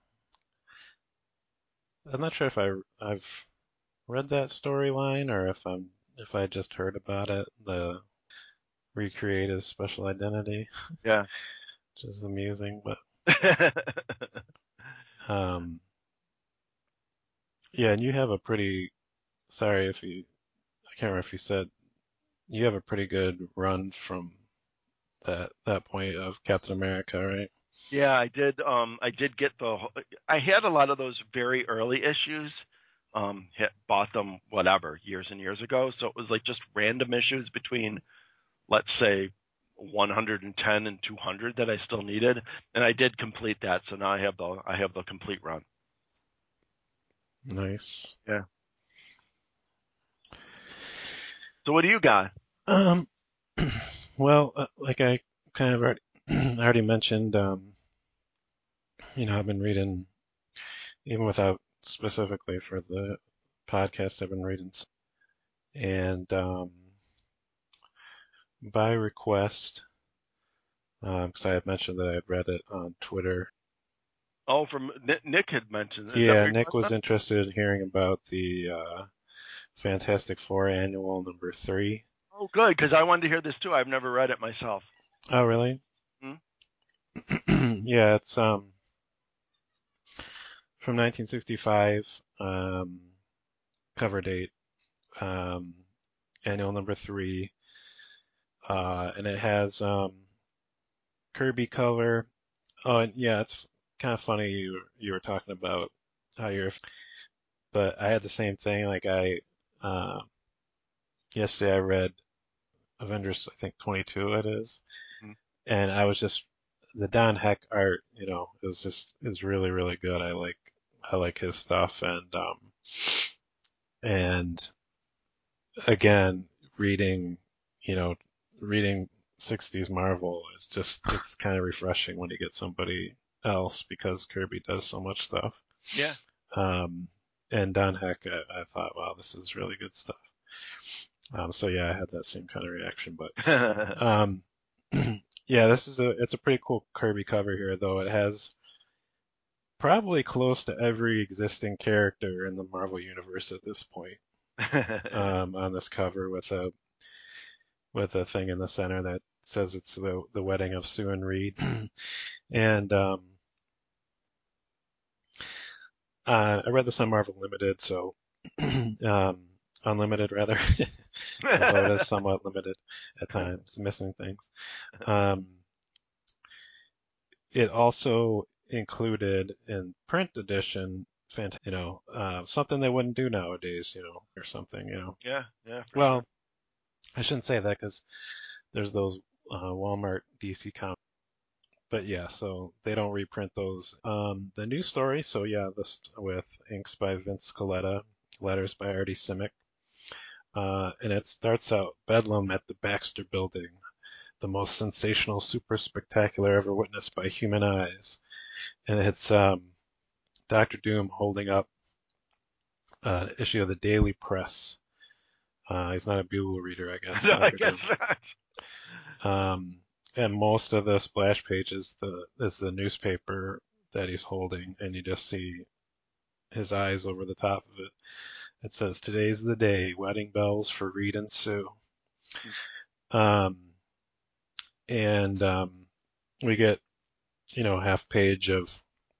I'm not sure if I I've read that storyline or if I'm if I just heard about it, the recreate his special identity, Yeah. which is amusing, but um yeah, and you have a pretty sorry if you I can't remember if you said you have a pretty good run from that that point of Captain America, right? Yeah, I did. Um, I did get the. I had a lot of those very early issues. Um, hit, bought them whatever years and years ago, so it was like just random issues between, let's say, one hundred ten and two hundred that I still needed, and I did complete that. So now I have the I have the complete run. Nice. Yeah. So what do you got? Um, well, uh, like I kind of already, already mentioned, um, you know, I've been reading, even without specifically for the podcast, I've been reading, s- and um, by request, because I had mentioned that I had read it on Twitter. Oh, from Nick, Nick had mentioned. Is that what Yeah, you're Nick talking was about? interested in hearing about the uh, Fantastic Four annual number three. Oh, good, because I wanted to hear this too. I've never read it myself. Oh, really? Hmm? Yeah, it's um from nineteen sixty-five, um, cover date, um, annual number three, uh, and it has um, Kirby cover. Oh, and yeah, it's kind of funny you you were talking about how you're, but I had the same thing. Like I, uh, yesterday I read Avengers, I think twenty-two it is, Hmm. and I was just the Don Heck art, you know, is just is really really good. I like I like his stuff, and um, and again, reading, you know, reading sixties Marvel is just, it's kind of refreshing when you get somebody else because Kirby does so much stuff. Yeah. Um, and Don Heck, I, I thought, wow, this is really good stuff. Um, so yeah, I had that same kind of reaction, but um, yeah, this is a, it's a pretty cool Kirby cover here, though. It has probably close to every existing character in the Marvel universe at this point um, on this cover with a with a thing in the center that says it's the the wedding of Sue and Reed. And um, uh, I read this on Marvel Limited, so um, Unlimited rather, although it is somewhat limited at times, missing things. Um, it also included in print edition, fant- you know, uh, something they wouldn't do nowadays, you know, or something, you know. Yeah, yeah, for sure. Well, I shouldn't say that because there's those uh, Walmart D C comics. But yeah, so they don't reprint those. Um, the new story, so yeah, this with inks by Vince Coletta, letters by Artie Simic. uh, and it starts out Bedlam at the Baxter Building, the most sensational, super spectacular ever witnessed by human eyes. And it's um, Doctor Doom holding up uh, an issue of the Daily Press. Uh, he's not a Bugle reader, I guess. I Doctor guess Doom. not. Um, and most of the splash page is the is the newspaper that he's holding, and you just see his eyes over the top of it. It says, "Today's the day. Wedding bells for Reed and Sue." Um, and um, we get, you know, half page of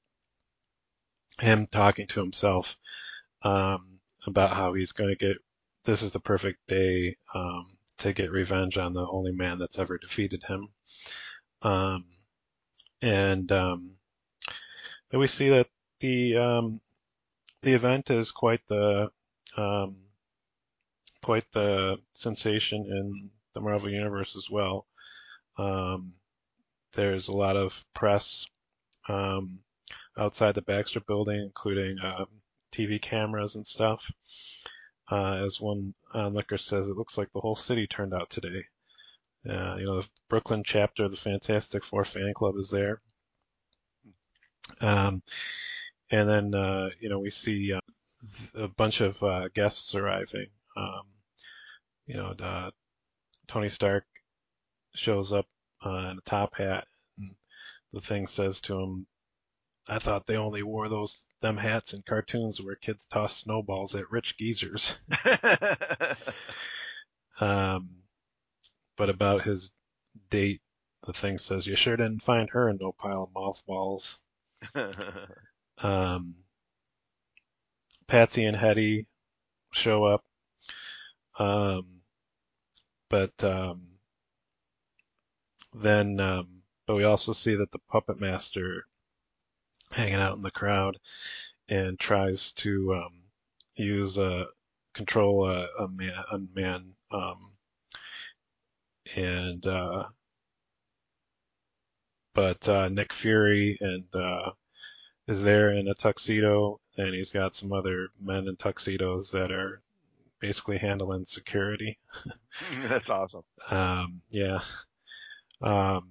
him talking to himself um, about how he's going to get. This is the perfect day um, to get revenge on the only man that's ever defeated him. Um, and um, we see that the um, the event is quite the um, quite the sensation in the Marvel Universe as well. Um, there's a lot of press um, outside the Baxter Building, including um, T V cameras and stuff. Uh, as one onlooker says, it looks like the whole city turned out today. Uh, you know, the Brooklyn chapter of the Fantastic Four fan club is there. Um, and then, uh, you know, we see uh, a bunch of uh, guests arriving. Um, you know, the, Tony Stark shows up uh, in a top hat, and the Thing says to him, "I thought they only wore those them hats in cartoons where kids toss snowballs at rich geezers." um, but about his date, the Thing says, "You sure didn't find her in no pile of mothballs." Um, Patsy and Hetty show up, um, but um, then, um, but we also see that the Puppet Master hanging out in the crowd and tries to um, use a control a, a man, a man um, and uh, but uh, Nick Fury and uh, is there in a tuxedo, and he's got some other men in tuxedos that are basically handling security. That's awesome. Um, yeah. Um,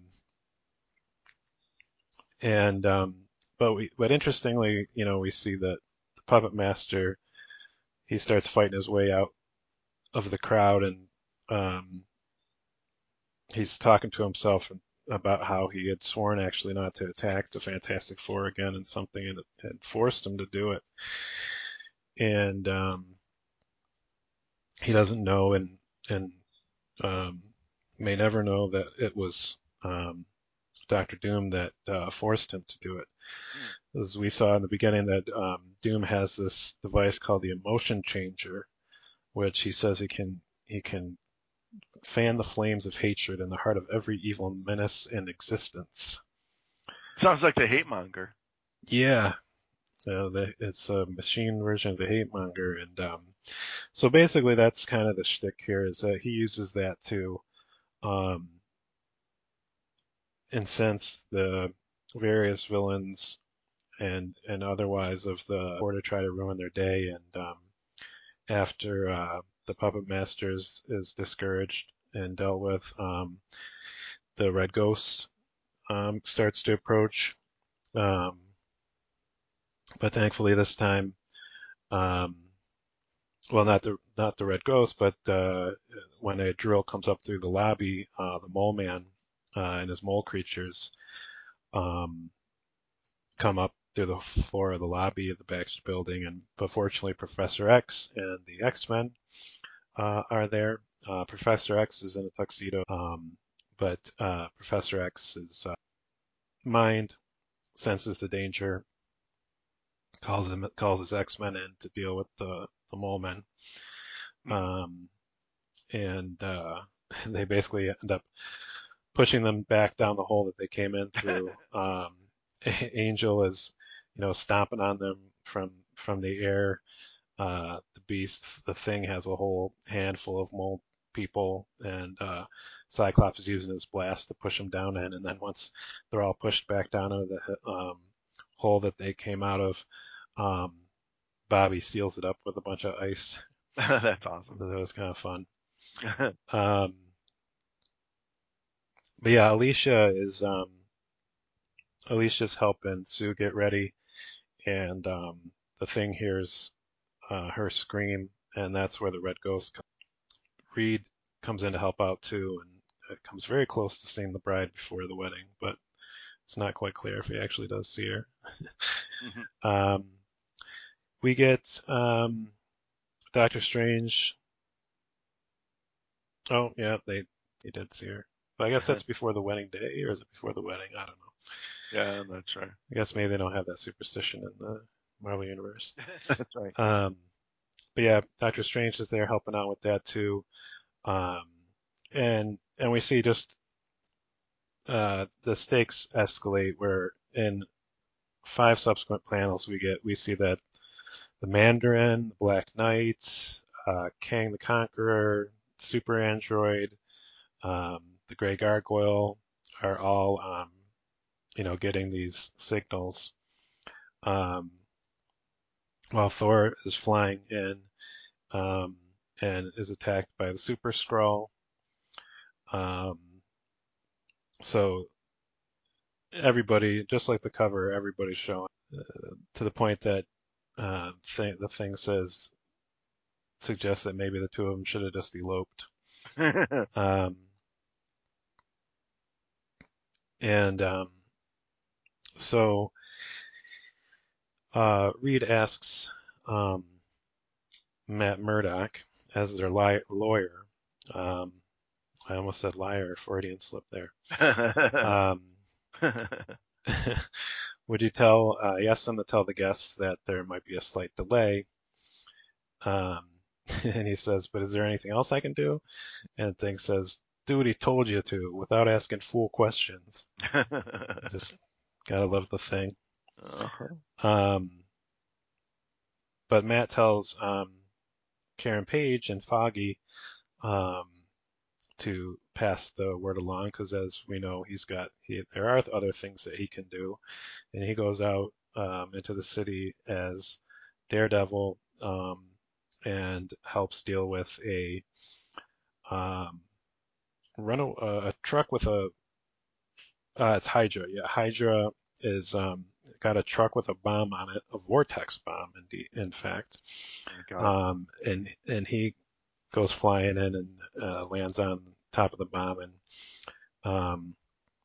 and um, but we but interestingly, you know, we see that the Puppet Master, he starts fighting his way out of the crowd, and um, he's talking to himself about how he had sworn actually not to attack the Fantastic Four again, and something had, had forced him to do it. And um, he doesn't know, and and um, may never know that it was um, Doctor Doom that uh, forced him to do it. As we saw in the beginning, that um, Doom has this device called the Emotion Changer, which he says he can he can fan the flames of hatred in the heart of every evil menace in existence. Sounds like the hate monger. Yeah, uh, the, it's a machine version of the hate monger, and um, so basically that's kind of the shtick here, is that he uses that to um, incense the various villains and and otherwise of the or to try to ruin their day. And um, after uh, the Puppet Master is, is discouraged and dealt with, um, the Red Ghost um, starts to approach. Um, but thankfully this time, um, well, not the not the Red Ghost, but uh, when a drill comes up through the lobby, uh, the Mole Man uh, and his mole creatures um, come up through the floor of the lobby of the Baxter Building, and but fortunately, Professor X and the X-Men uh, are there. Uh, Professor X is in a tuxedo, um, but uh, Professor X's uh, mind senses the danger, calls him calls his X-Men in to deal with the the Mole Men, um, and uh, they basically end up pushing them back down the hole that they came in through. Um, Angel is, you know, stomping on them from from the air. Uh, the Beast, the Thing, has a whole handful of mole people, and uh, Cyclops is using his blast to push them down in. And then once they're all pushed back down into the um, hole that they came out of, um, Bobby seals it up with a bunch of ice. That's awesome. That was kind of fun. Um, but yeah, Alicia is um, Alicia's helping Sue get ready, and um, the Thing hears uh, her scream, and that's where the Red Ghost comes. Reed comes in to help out too, and it comes very close to seeing the bride before the wedding, but it's not quite clear if he actually does see her. um, we get um, Doctor Strange. Oh, yeah, they he did see her. But I guess that's before the wedding day, or is it before the wedding? I don't know. Yeah, I'm not sure. I guess maybe they don't have that superstition in the Marvel universe. That's right. Um, but yeah, Doctor Strange is there helping out with that too. Um, and and we see just uh, the stakes escalate where in five subsequent panels we get we see that the Mandarin, the Black Knight, uh, Kang the Conqueror, Super Android, um, the Grey Gargoyle are all um, you know getting these signals um, while Thor is flying in um, and is attacked by the Super Skrull. Um, so everybody, just like the cover, everybody's showing uh, to the point that uh, thing, the thing says suggests that maybe the two of them should have just eloped. Um, and um, so uh, Reed asks um, Matt Murdock as their li- lawyer. Um, I almost said liar, Freudian slip there. Um, would you tell? Uh, he asked them to tell the guests that there might be a slight delay. Um, and he says, "But is there anything else I can do?" And Thing says, "Do what he told you to, without asking fool questions." Just gotta love the Thing. Uh-huh. Um, but Matt tells um, Karen Page and Foggy um, to pass the word along because, as we know, he's got he, there are other things that he can do, and he goes out um, into the city as Daredevil um, and helps deal with a um, run a, a truck with a uh, it's Hydra. Yeah, Hydra is um, got a truck with a bomb on it, a vortex bomb, indeed, in fact. Oh my God. Um, and and he goes flying in and uh, lands on top of the bomb, and um,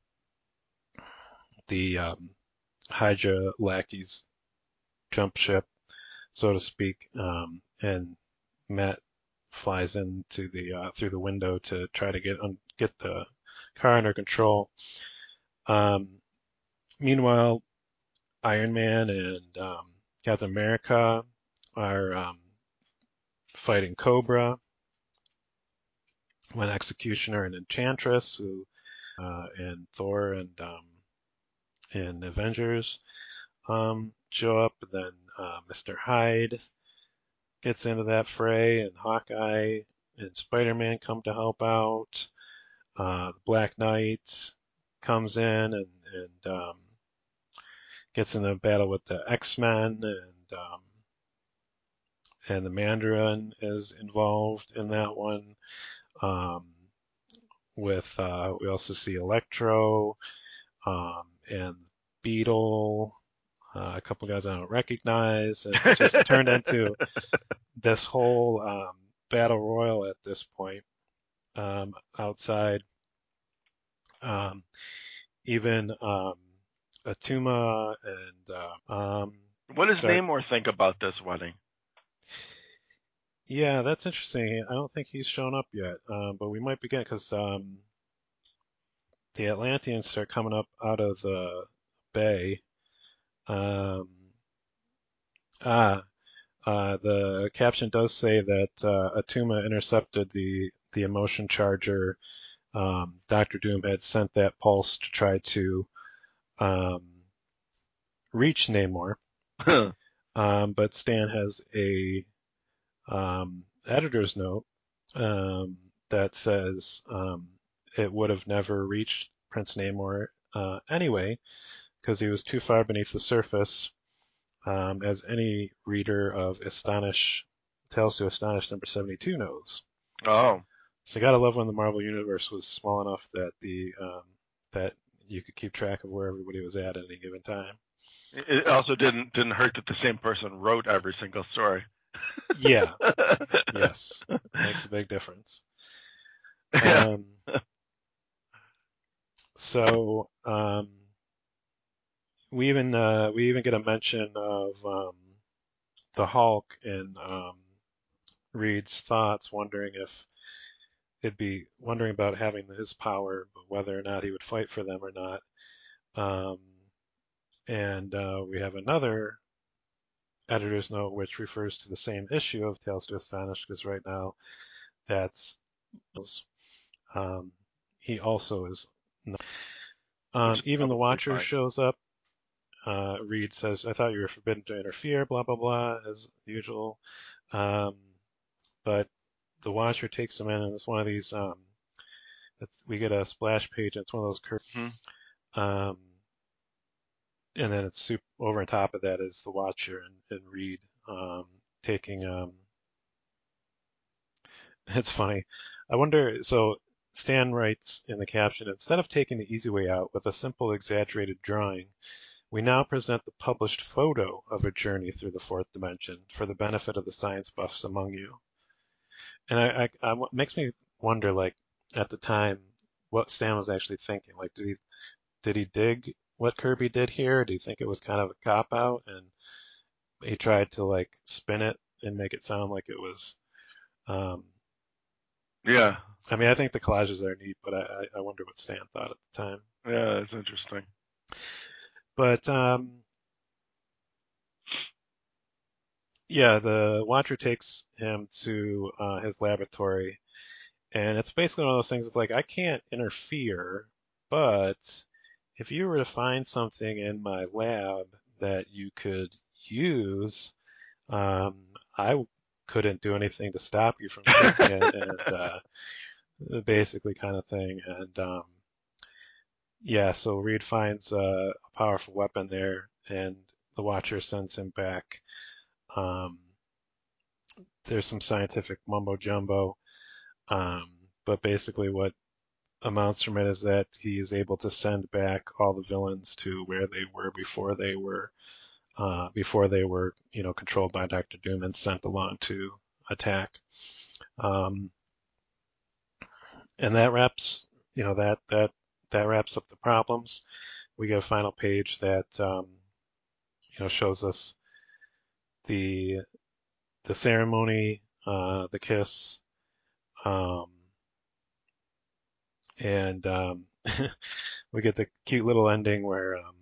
the um, Hydra lackeys jump ship, so to speak, um, and Matt flies into the uh, through the window to try to get un- get the car under control. Um, meanwhile, Iron Man and um, Captain America are um, fighting Cobra, one Executioner and Enchantress, who uh, and Thor and um, and Avengers um, show up. And then uh, Mister Hyde gets into that fray, and Hawkeye and Spider-Man come to help out. Uh, Black Knight comes in and and um, gets in a battle with the X-Men, and um, and the Mandarin is involved in that one. Um, with uh, we also see Electro um, and Beetle, uh, a couple guys I don't recognize, and it's just turned into this whole um, battle royal at this point um, outside. Um, even um, Atuma and uh, um, What does start. Namor think about this wedding? Yeah, that's interesting. I don't think he's shown up yet, um, but we might begin because um, the Atlanteans start coming up out of the bay. Um, ah, uh, the caption does say that uh, Atuma intercepted the the emotion charger. Um, Doctor Doom had sent that pulse to try to um, reach Namor, um, but Stan has a um, editor's note um, that says um, it would have never reached Prince Namor uh, anyway because he was too far beneath the surface. Um, as any reader of Astonish Tales to Astonish number seventy-two knows. Oh. So you gotta love when the Marvel Universe was small enough that the um, that you could keep track of where everybody was at at any given time. It also didn't didn't hurt that the same person wrote every single story. Yeah. Yes. Makes a big difference. Yeah. Um, so um, we even uh, we even get a mention of um, the Hulk in um, Reed's thoughts, wondering if it'd be wondering about having his power, but whether or not he would fight for them or not. Um, and uh, we have another editor's note which refers to the same issue of Tales to Astonish, because right now that's um, he also is not. Which Um, is even the probably Watcher fine. shows up. Uh, Reed says, "I thought you were forbidden to interfere," blah blah blah, as usual. Um, but the Watcher takes him in, and it's one of these. Um, it's, we get a splash page. And it's one of those curves. Hmm. Um, and then it's super, over on top of that is the Watcher and, and Reed um, taking. Um, it's funny. I wonder. So Stan writes in the caption, instead of taking the easy way out with a simple exaggerated drawing, we now present the published photo of a journey through the fourth dimension for the benefit of the science buffs among you. And I, I, I it makes me wonder, like at the time, what Stan was actually thinking. Like, did he did he dig what Kirby did here? Do you think it was kind of a cop out, and he tried to like spin it and make it sound like it was? Um, Yeah. I mean, I think the collages are neat, but I, I wonder what Stan thought at the time. Yeah, it's interesting. But um, yeah, the Watcher takes him to uh, his laboratory, and it's basically one of those things. It's like I can't interfere, but if you were to find something in my lab that you could use, um, I couldn't do anything to stop you from taking it, and uh, basically kind of thing. And um, yeah, so Reed finds uh, a powerful weapon there, and the Watcher sends him back. Um, there's some scientific mumbo jumbo, um, but basically what amounts from it is that he is able to send back all the villains to where they were before they were uh, before they were you know controlled by Doctor Doom and sent along to attack. Um, and that wraps you know that that that wraps up the problems. We get a final page that um, you know shows us the the ceremony, uh, the kiss, um, and um, we get the cute little ending where um,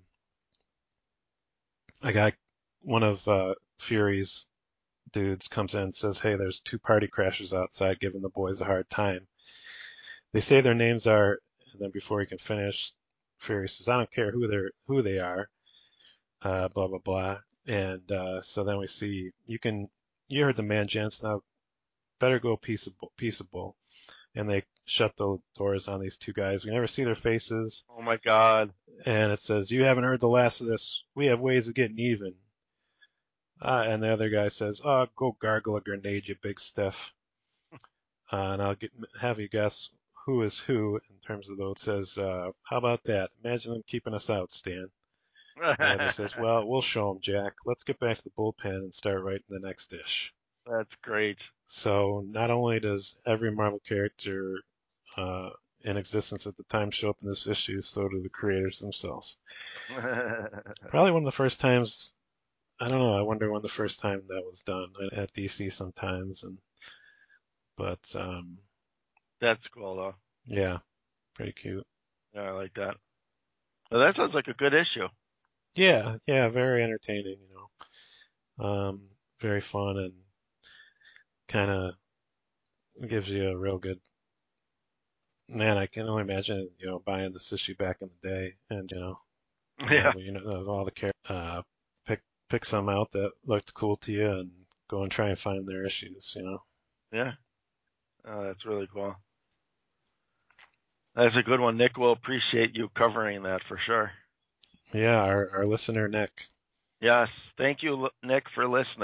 a guy, one of uh, Fury's dudes, comes in and says, "Hey, there's two party crashers outside giving the boys a hard time." They say their names are, and then before he can finish, Fury says, "I don't care who they're who they are." Uh, blah blah blah. And uh, so then we see you can you heard the man, gents. Now better go peaceable, peaceable. And they shut the doors on these two guys. We never see their faces. Oh my God. And it says, "You haven't heard the last of this. We have ways of getting even." Uh, and the other guy says, "Oh, go gargle a grenade, you big stiff." Uh, and I'll get, have you guess who is who in terms of those. It says, uh, "How about that? Imagine them keeping us out, Stan." And the other says, "Well, we'll show them, Jack. Let's get back to the bullpen and start writing the next dish." That's great. So not only does every Marvel character uh, in existence at the time show up in this issue, so do the creators themselves. Probably one of the first times. I don't know. I wonder when the first time that was done at D C sometimes, and but um, That's cool though. yeah, pretty cute. Yeah, I like that. Well, that sounds like a good issue. Yeah, yeah, very entertaining. You know, um, very fun and kind of gives you a real good. Man, I can only imagine you know buying this issue back in the day, and you know, Yeah. uh, you know all the characters. Uh, pick pick some out that looked cool to you, and go and try and find their issues. You know. Yeah. Oh, that's really cool. That's a good one. Nick will appreciate you covering that for sure. Yeah, our our listener Nick. Yes. Thank you, Nick, for listening.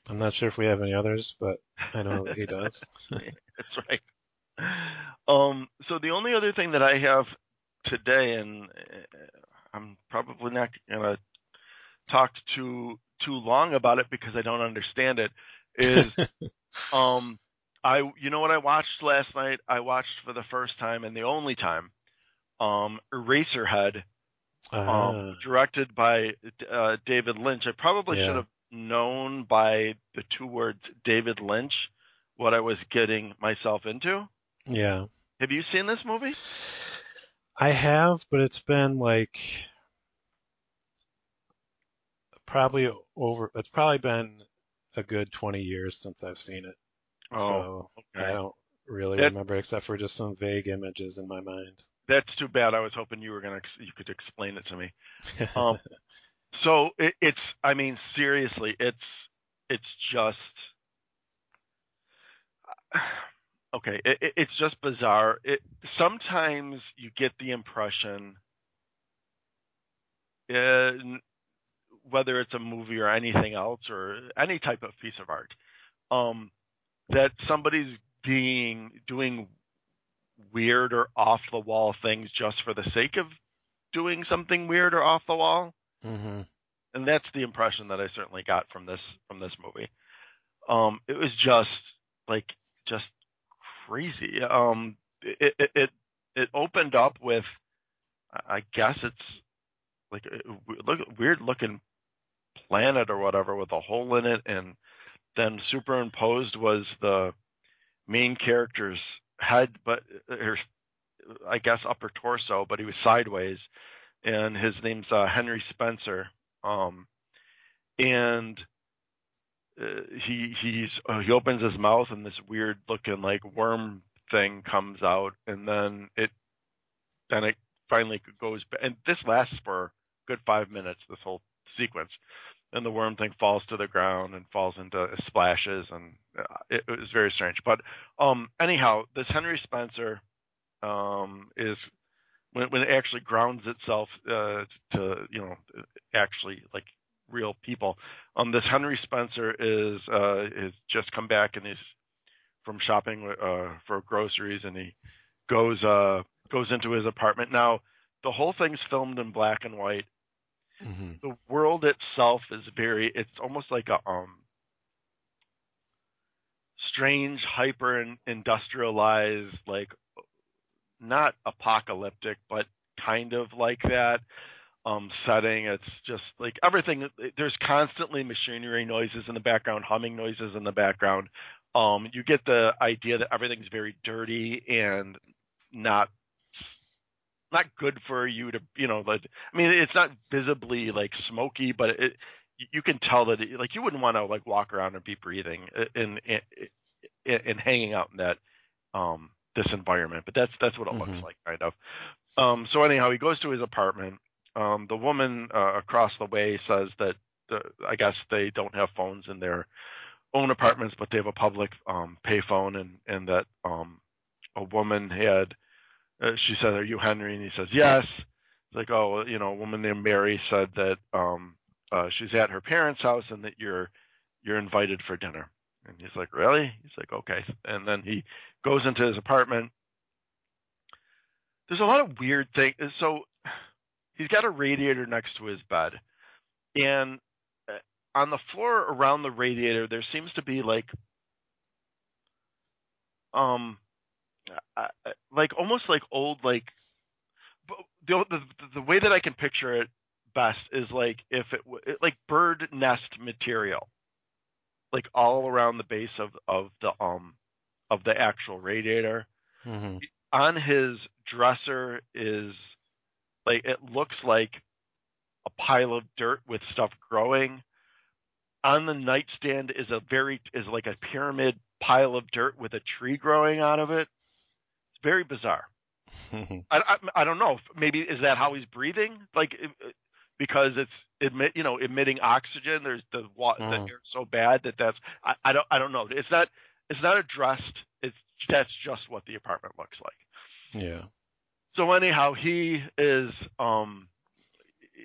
I'm not sure if we have any others, but I know he does. That's right. Um, so the only other thing that I have today, and uh, I'm probably not gonna talk too too long about it because I don't understand it, is um, I you know what I watched last night? I watched for the first time and the only time, um, Eraserhead, um, Ah, directed by uh, David Lynch. I probably should yeah, have known by the two words David Lynch what I was getting myself into. yeah. Have you seen this movie? I have, but it's been like probably over, it's probably been a good twenty years since I've seen it. Oh, So I okay. don't really That remember except for just some vague images in my mind. that's too bad. I was hoping you were gonna you could explain it to me. Um, so it, it's I mean seriously, it's it's just okay. It, it, it's just bizarre. It sometimes you get the impression, uh, whether it's a movie or anything else or any type of piece of art, um, that somebody's being doing weird or off the wall things just for the sake of doing something weird or off the wall. hmm And that's the impression that I certainly got from this from this movie. Um, it was just like just crazy. Um, it it it, it opened up with, I guess it's like a look weird looking planet or whatever with a hole in it, and then superimposed was the main character's head, but her, I guess upper torso, but he was sideways, and his name's uh, Henry Spencer. Um, and uh, he he's uh, he opens his mouth and this weird looking like worm thing comes out, and then it then it finally goes. And this lasts for a good five minutes. This whole sequence, and the worm thing falls to the ground and falls into splashes, and uh, it, it was very strange. But um, anyhow, this Henry Spencer um, is when when it actually grounds itself uh, to you know actually like real people. Um, this Henry Spencer is uh, is just come back and he's from shopping uh, for groceries, and he goes uh, goes into his apartment. Now the whole thing's filmed in black and white. hmm The world itself is very it's almost like a um strange hyper industrialized, like not apocalyptic but kind of like that um setting. It's just like everything, there's constantly machinery noises in the background, humming noises in the background. Um you get the idea that everything's very dirty and not not good for you to, you know, like, I mean, it's not visibly like smoky, but it, you can tell that it, like you wouldn't want to like walk around and be breathing and and, and hanging out in that um this environment. But that's that's what it looks hmm like, kind of. Um so anyhow, he goes to his apartment. Um the woman uh, across the way says that the, I guess they don't have phones in their own apartments, but they have a public um payphone, and and that um a woman had uh, she said, "Are you Henry?" And he says, "Yes." It's like, "Oh, well, you know, a woman named Mary said that um, uh, she's at her parents' house and that you're you're invited for dinner." And he's like, "Really?" He's like, "Okay." And then he goes into his apartment. There's a lot of weird things. So he's got a radiator next to his bed, and uh, on the floor around the radiator, there seems to be like um, uh, uh, like almost like old like the, the the way that I can picture it best is like if it, it like bird nest material, like all around the base of of the um of the actual radiator. hmm On his dresser is like it looks like a pile of dirt with stuff growing. On the nightstand is a very is like a pyramid pile of dirt with a tree growing out of it. It's very bizarre. I, I, I don't know. Maybe is that how he's breathing? Like because it's emit, you know, emitting oxygen. There's the the hmm air so bad that that's I, I don't I don't know. It's not it's not addressed. It's that's just what the apartment looks like. Yeah. So anyhow, he is um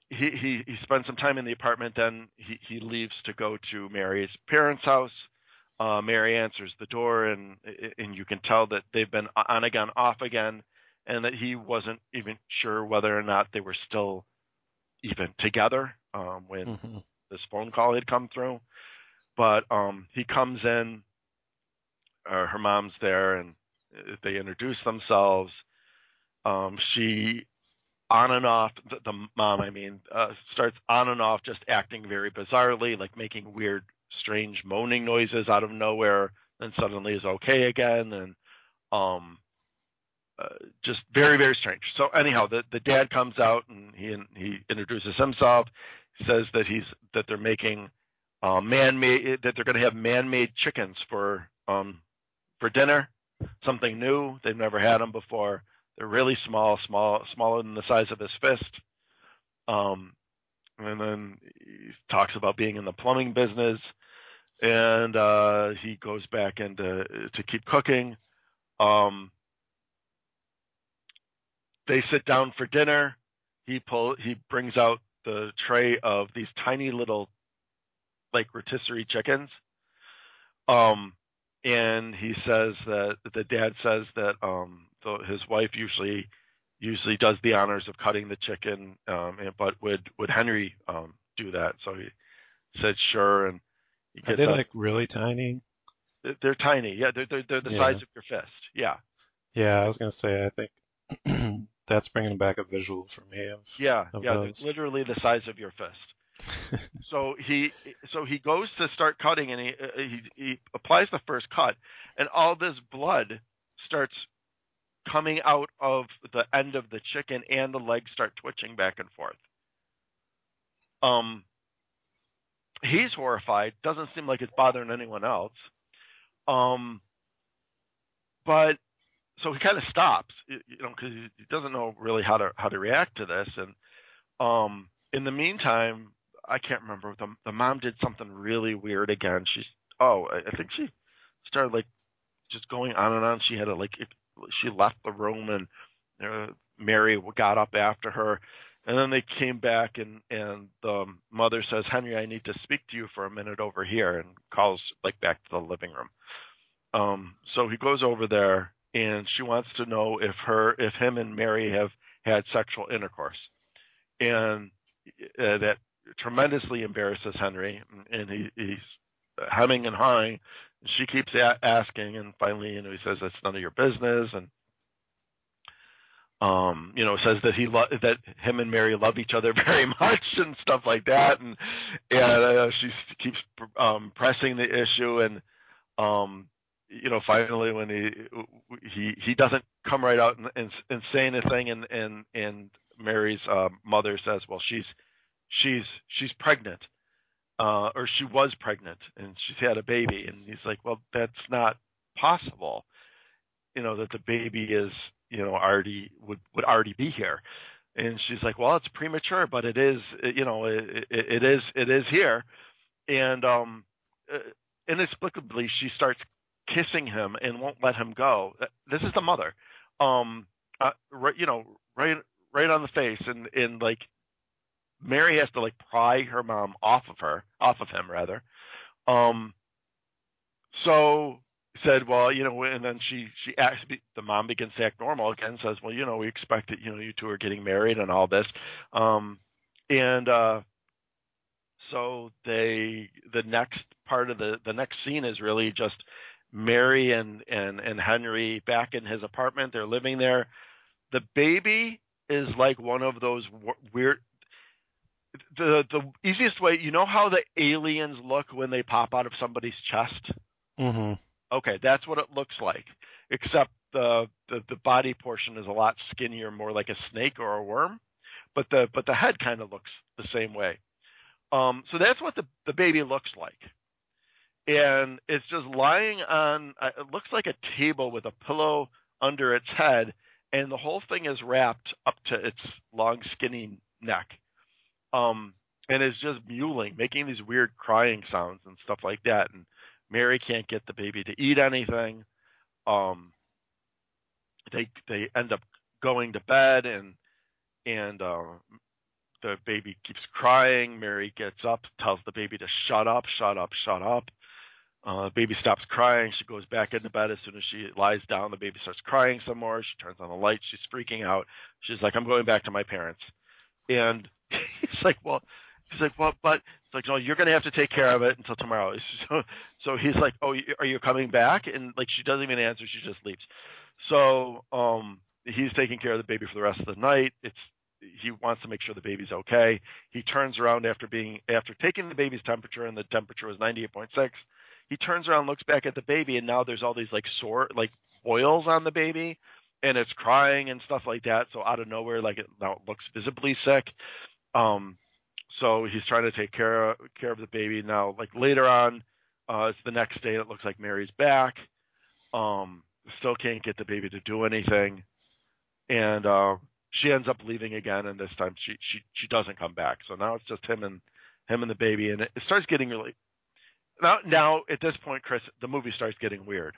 he, he he spends some time in the apartment. Then he he leaves to go to Mary's parents' house. Uh, Mary answers the door, and and you can tell that they've been on again, off again, and that he wasn't even sure whether or not they were still even together um, when mm-hmm. this phone call had come through. But um, he comes in, uh, her mom's there, and they introduce themselves. Um, she, on and off, the, the mom, I mean, uh, starts on and off just acting very bizarrely, like making weird, strange moaning noises out of nowhere, then suddenly is okay again, and um, uh, just very, very strange. So anyhow, the, the dad comes out, and he he introduces himself, says that he's that they're making uh, man-made, that they're going to have man-made chickens for um for dinner, something new. They've never had them before. They're really small, small, smaller than the size of his fist. Um, and then he talks about being in the plumbing business, and uh, he goes back into to keep cooking. Um, they sit down for dinner. He pull he brings out the tray of these tiny little, like, rotisserie chickens. Um, and he says that the dad says that um, the, his wife usually usually does the honors of cutting the chicken, um, and, but would would Henry um, do that? So he said sure, and he gets Are they up. Like really tiny? They're tiny, yeah. They're they're, they're the yeah. size of your fist, yeah. Yeah, I was gonna say, I think that's bringing back a visual for me of yeah, of yeah. those. They're literally the size of your fist. so he so he goes to start cutting, and he, he he applies the first cut, and all this blood starts coming out of the end of the chicken, and the legs start twitching back and forth. Um, he's horrified. Doesn't seem like it's bothering anyone else. Um, but so he kind of stops, you know, because he doesn't know really how to how to react to this. And um, in the meantime, I can't remember. The the mom did something really weird again. She's oh, I think she started like just going on and on. She had a like it, she left the room, and uh, Mary got up after her, and then they came back, and and the mother says, "Henry, I need to speak to you for a minute over here," and calls like back to the living room. Um, so he goes over there, and she wants to know if her if him and Mary have had sexual intercourse, and uh, that tremendously embarrasses Henry, and he, he's hemming and hawing. She keeps a- asking, and finally, you know, he says, "That's none of your business," and um, you know, says that he lo- that him and Mary love each other very much and stuff like that, and and uh, she keeps um, pressing the issue, and um, you know, finally, when he he he doesn't come right out and, and, and say anything, and and and Mary's uh, mother says, "Well, she's she's she's pregnant." Uh, or she was pregnant, and she's had a baby. And he's like, well, that's not possible. You know, that the baby is, you know, already would, would already be here. And she's like, well, it's premature, but it is, you know, it, it, it is, it is here. And um, inexplicably, she starts kissing him and won't let him go. This is the mother, um, uh, right, you know, right, right on the face, and and like. Mary has to like pry her mom off of her, off of him rather. Um, so said, well, you know, and then she she acts. The mom begins to act normal again. Says, well, you know, we expect that, you know, you two are getting married and all this. Um, and uh, so they the next part of the the next scene is really just Mary and and and Henry back in his apartment. They're living there. The baby is like one of those weird. The the easiest way, you know how the aliens look when they pop out of somebody's chest? Mm-hmm. Okay, that's what it looks like, except the, the the body portion is a lot skinnier, more like a snake or a worm, but the but the head kind of looks the same way. Um, so that's what the the baby looks like, and it's just lying on. It looks like a table with a pillow under its head, and the whole thing is wrapped up to its long, skinny neck. Um, and is just mewling, making these weird crying sounds and stuff like that. And Mary can't get the baby to eat anything. Um, they they end up going to bed, and and uh, the baby keeps crying. Mary gets up, tells the baby to shut up, shut up, shut up. Uh, the baby stops crying. She goes back into bed. As soon as she lies down, the baby starts crying some more. She turns on the light. She's freaking out. She's like, I'm going back to my parents. And he's like, well, he's like, well, but it's like, no, you're going to have to take care of it until tomorrow. So, so he's like, oh, are you coming back? And like, she doesn't even answer. She just leaves. So, um, he's taking care of the baby for the rest of the night. It's, he wants to make sure the baby's okay. He turns around after being, after taking the baby's temperature, and the temperature was ninety-eight point six. He turns around, looks back at the baby, and now there's all these like sore, like boils on the baby, and it's crying and stuff like that. So out of nowhere, like it now it looks visibly sick. Um, so he's trying to take care of, care of the baby. Now, like later on, uh, it's the next day. It looks like Mary's back. Um, still can't get the baby to do anything, and uh, she ends up leaving again. And this time, she she she doesn't come back. So now it's just him and him and the baby, and it, it starts getting really. Now, now at this point, Chris, the movie starts getting weird.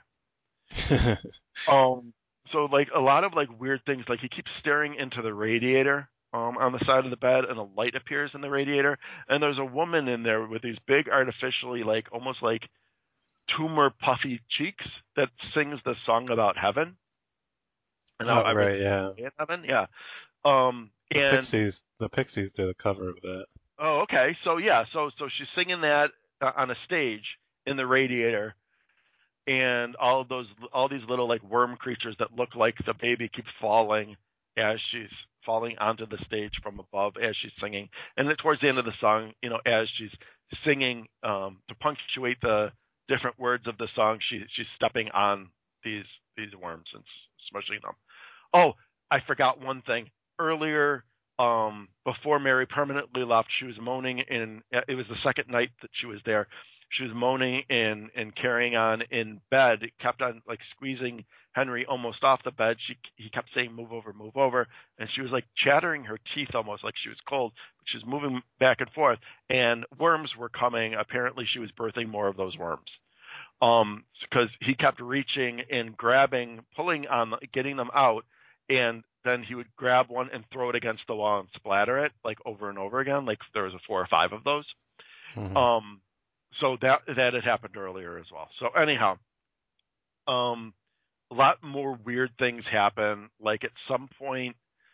um, so like a lot of like weird things, like he keeps staring into the radiator um on the side of the bed, and a light appears in the radiator, and there's a woman in there with these big artificially like almost like tumor puffy cheeks that sings the song about heaven. And oh, I right, yeah. In heaven, yeah. Um, The and Pixies, the Pixies did a cover of that. oh, okay, so yeah, so so she's singing that uh, on a stage in the radiator. And all of those, all these little like worm creatures that look like the baby keep falling as she's falling onto the stage from above as she's singing. And then towards the end of the song, you know, as she's singing, um, to punctuate the different words of the song, she she's stepping on these these worms and smushing them. Oh, I forgot one thing earlier. Um, before Mary permanently left, she was moaning in. It was the second night that she was there. She was moaning and, and carrying on in bed. It kept on like squeezing Henry almost off the bed. She he kept saying, "Move over, move over," and she was like chattering her teeth almost like she was cold. But she was moving back and forth, and worms were coming. Apparently, she was birthing more of those worms. Um, because he kept reaching and grabbing, pulling on, getting them out, and then he would grab one and throw it against the wall and splatter it like over and over again. Like there was a four or five of those. Mm-hmm. Um. So that that had happened earlier as well. So anyhow, um, a lot more weird things happen. Like at some point,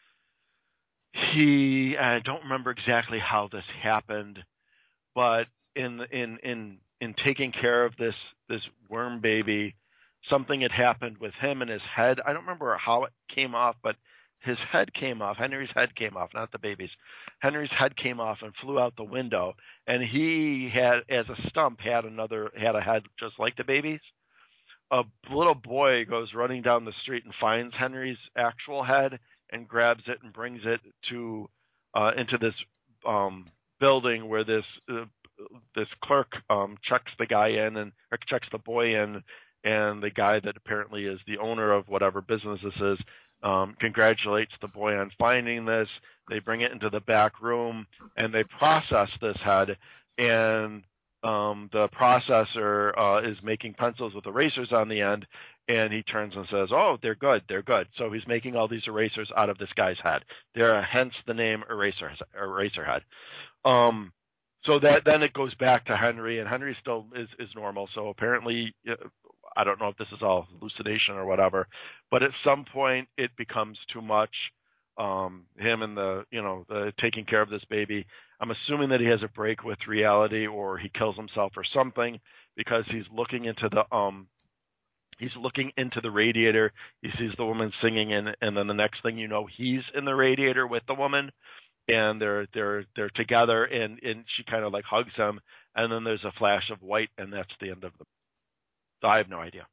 he I don't remember exactly how this happened, but in in in in taking care of this this worm baby, something had happened with him and his head. I don't remember how it came off, but his head came off. Henry's head came off, not the baby's. Henry's head came off and flew out the window. And he had, as a stump, had another, had a head just like the baby's. A little boy goes running down the street and finds Henry's actual head and grabs it and brings it to, uh, into this um, building where this uh, this clerk um, checks the guy in and or checks the boy in, and the guy that apparently is the owner of whatever business this is. Um, congratulates the boy on finding this. They bring it into the back room and they process this head. And um, the processor uh, is making pencils with erasers on the end. And he turns and says, "Oh, they're good. They're good." So he's making all these erasers out of this guy's head. They're hence the name eraser Eraserhead. Um, so that then it goes back to Henry, and Henry still is is normal. So apparently. Uh, I don't know if this is all hallucination or whatever, but at some point it becomes too much. Um, him and the, you know, the taking care of this baby. I'm assuming that he has a break with reality, or he kills himself or something, because he's looking into the um, he's looking into the radiator. He sees the woman singing, and and then the next thing you know, he's in the radiator with the woman, and they're they're they're together, and and she kind of like hugs him, and then there's a flash of white, and that's the end of the. So I have no idea.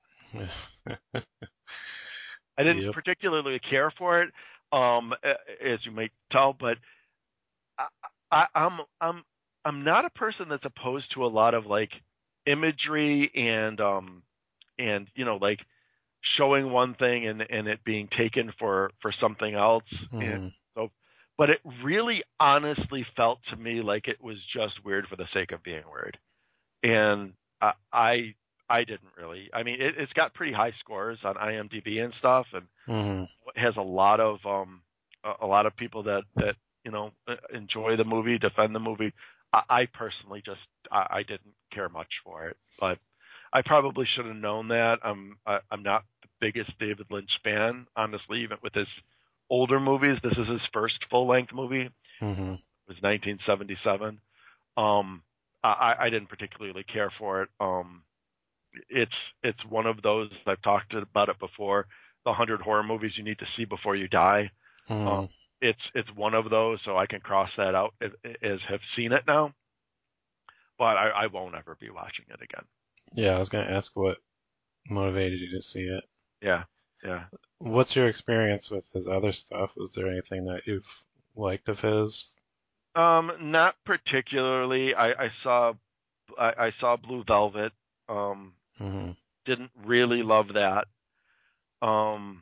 I didn't yep. particularly care for it, um, as you may tell, but I, I, I'm I'm I'm not a person that's opposed to a lot of like imagery and um and you know like showing one thing and, and it being taken for, for something else. Mm. And so, but it really honestly felt to me like it was just weird for the sake of being weird, and I. I I didn't really. I mean, it, it's got pretty high scores on I M D B and stuff, and mm-hmm. it has a lot of um, a, a lot of people that, that you know, uh, enjoy the movie, defend the movie. I, I personally just I, I didn't care much for it, but I probably should have known that. I'm I, I'm not the biggest David Lynch fan, honestly, even with his older movies. This is his first full length movie. Mm-hmm. It was nineteen seventy-seven. Um, I, I didn't particularly care for it. Um, it's it's one of those, I've talked about it before. The hundred horror movies you need to see before you die. Mm-hmm. Um, it's it's one of those, so I can cross that out as, as have seen it now. But I, I won't ever be watching it again. Yeah, I was gonna ask what motivated you to see it. Yeah, yeah. What's your experience with his other stuff? Was there anything that you've liked of his? Um, not particularly. I, I saw I, I saw Blue Velvet. Um, Mm-hmm. didn't really love that. Um,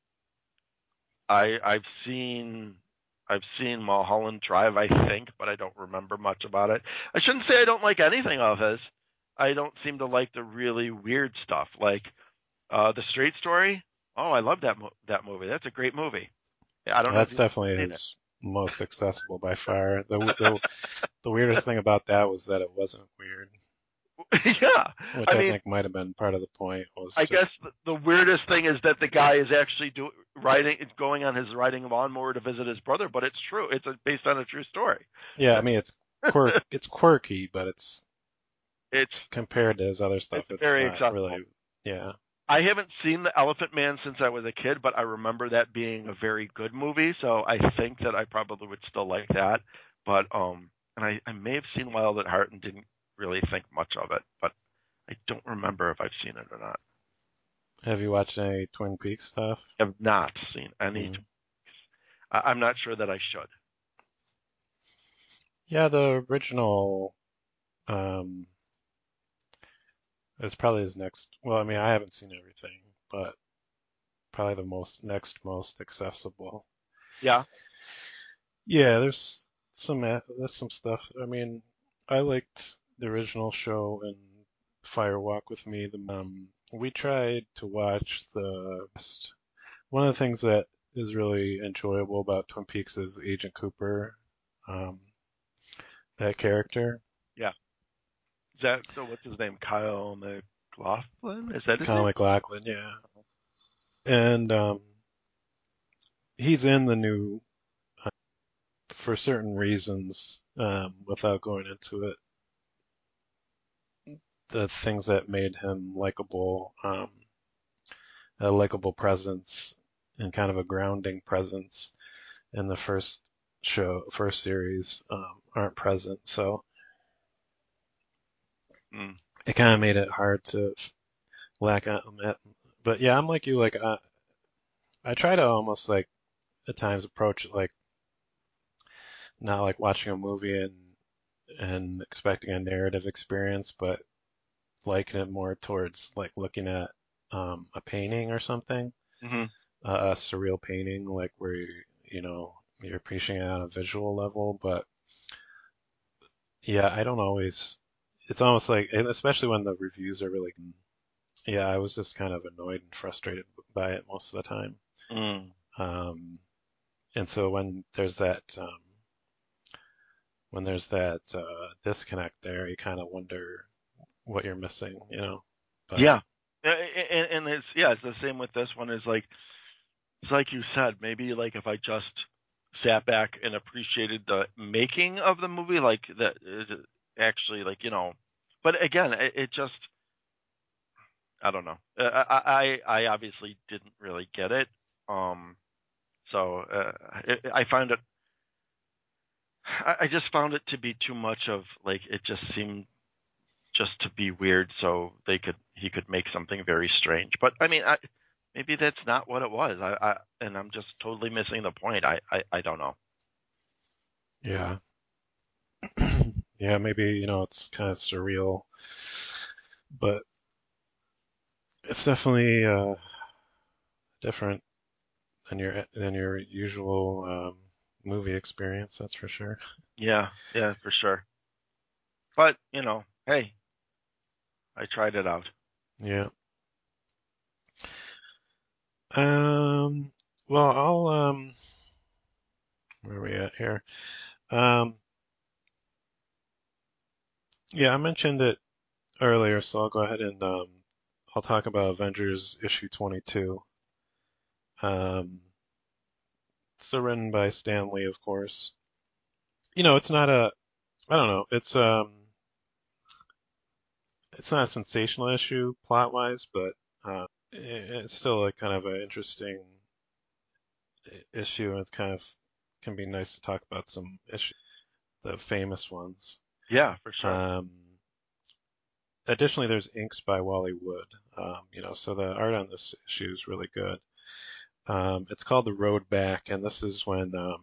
I I've seen I've seen Mulholland Drive, I think, but I don't remember much about it. I shouldn't say I don't like anything of his. I don't seem to like the really weird stuff, like uh, The Straight Story. Oh, I love that mo- that movie. That's a great movie. I don't know if That's you've definitely seen it. his most accessible by far. The the the weirdest thing about that was that it wasn't weird, Yeah, which I I mean, think might have been part of the point. Was I guess just the, the weirdest thing is that the guy is actually do, riding, going on his riding lawnmower to visit his brother, but it's true. It's a, based on a true story. yeah. I mean, it's quirk it's quirky, but it's It's compared to his other it's stuff, it's very not really. accessible. Yeah. I haven't seen The Elephant Man since I was a kid, but I remember that being a very good movie, so I think that I probably would still like that. But um, and I, I may have seen Wild at Heart and didn't really think much of it, but I don't remember if I've seen it or not. Have you watched any Twin Peaks stuff? I have not seen any. Mm. I, I'm not sure that I should. Yeah, the original um is probably his next. Well, I mean, I haven't seen everything, but probably the most next most accessible. Yeah. Yeah, there's some a- there's some stuff. I mean, I liked the original show and Fire Walk with Me. The um, we tried to watch the one of the things that is really enjoyable about Twin Peaks is Agent Cooper, um, that character, Yeah. Is that so? What's his name? Kyle McLaughlin? Is that his Kyle name? MacLachlan, yeah, and um, he's in the new for certain reasons, um, without going into it, the things that made him likable, um, a likable presence and kind of a grounding presence in the first show, first series, um, aren't present. So Mm. it kind of made it hard to lack on that. But yeah, I'm like you. Like I, I try to almost like at times approach it like not like watching a movie and and expecting a narrative experience, but liken it more towards like looking at um, a painting or something, Hmm. uh, a surreal painting, like where you, you know you're appreciating it on a visual level. But yeah, I don't always. It's almost like, and especially when the reviews are really, yeah, I was just kind of annoyed and frustrated by it most of the time. Mm. Um, and so when there's that um, when there's that uh, disconnect there, you kind of wonder what you're missing, you know. But Yeah. A- a- And, and it's yeah, it's the same with this one. Is like it's like you said. Maybe like if I just sat back and appreciated the making of the movie, like that is actually like you know. But again, it, it just I don't know. Uh, I I I obviously didn't really get it. Um. So uh, it, I found it. I I just found it to be too much of like it just seemed just to be weird so they could he could make something very strange. But I mean, I, maybe that's not what it was. I, I and I'm just totally missing the point. I I, I don't know. yeah, yeah, maybe you know it's kind of surreal, but it's definitely uh, different than your than your usual um, movie experience. That's for sure. Yeah, yeah, for sure. But you know, hey, I tried it out. Yeah. Um. Well, I'll um. Where are we at here? Um, yeah, I mentioned it earlier, so I'll go ahead and um, I'll talk about Avengers issue twenty-two. Um, so written by Stan Lee, of course. You know, it's not a, I don't know, it's um, it's not a sensational issue plot-wise, but uh, it's still a kind of an interesting issue, and it's kind of can be nice to talk about some issues, the famous ones. Yeah, for sure. Um, additionally, there's inks by Wally Wood. Um, you know, so the art on this issue is really good. Um, it's called The Road Back, and this is when um,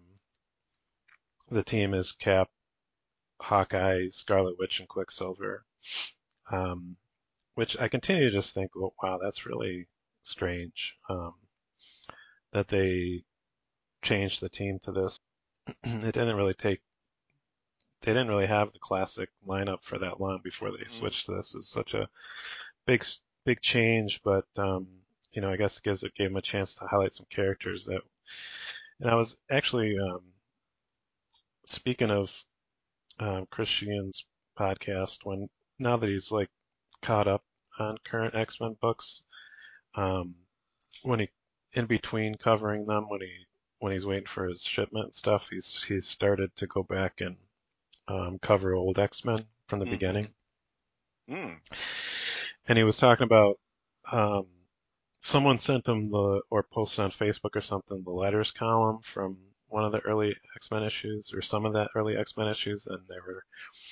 the team is Cap, Hawkeye, Scarlet Witch, and Quicksilver. Um, which I continue to just think, well, wow, that's really strange um, that they changed the team to this. It didn't really take, they didn't really have the classic lineup for that long before they Mm, switched to this. It's such a big, big change, but um, you know, I guess it gives it gave them a chance to highlight some characters that. And I was actually um, speaking of um, Chris Sheehan's podcast when now that he's like caught up on current X-Men books, um, when he in between covering them when he when he's waiting for his shipment and stuff, he's he's started to go back and um, cover old X-Men from the mm-hmm. beginning. Mm. And he was talking about um, someone sent him the or posted on Facebook or something the letters column from one of the early X-Men issues or some of that early X-Men issues, and they were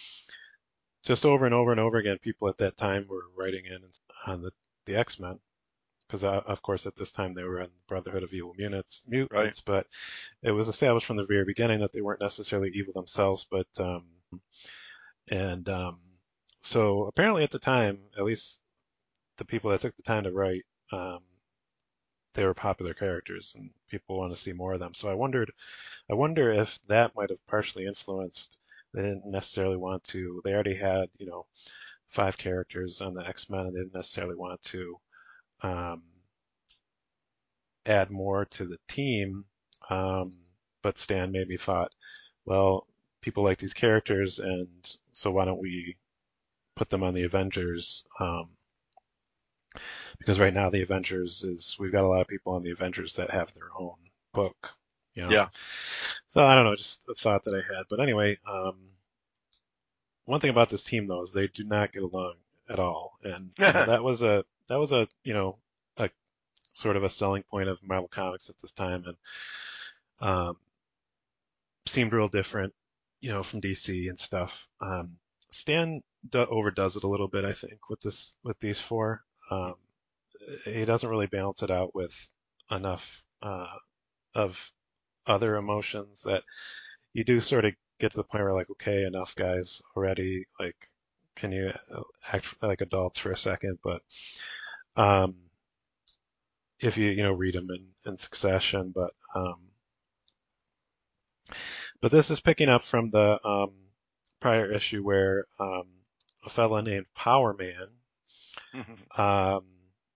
just over and over and over again. People at that time were writing in on the the X-Men because uh, of course at this time they were on Brotherhood of Evil Mutants, Right. mutants, but it was established from the very beginning that they weren't necessarily evil themselves, but um, and um, so apparently at the time, at least the people that took the time to write, um, they were popular characters and people want to see more of them. So I wondered, I wonder if that might have partially influenced. They didn't necessarily want to. They already had, you know, five characters on the X-Men, and they didn't necessarily want to um, add more to the team. Um, but Stan maybe thought, well, people like these characters, and so why don't we put them on the Avengers? Um, because right now the Avengers is we've got a lot of people on the Avengers that have their own book, you know. Yeah. So I don't know, just a thought that I had. But anyway, um, one thing about this team though is they do not get along at all, and you know that was a that was a you know a sort of a selling point of Marvel Comics at this time, and um, seemed real different, you know, from D C and stuff. Um, Stan do- overdoes it a little bit, I think, with this with these four. Um, he doesn't really balance it out with enough uh, of other emotions that you do sort of get to the point where like, okay, enough guys already. Like, can you uh, act like adults for a second? But um, if you you know read them in, in succession, but um, but this is picking up from the um, prior issue where um, a fella named Power Man um,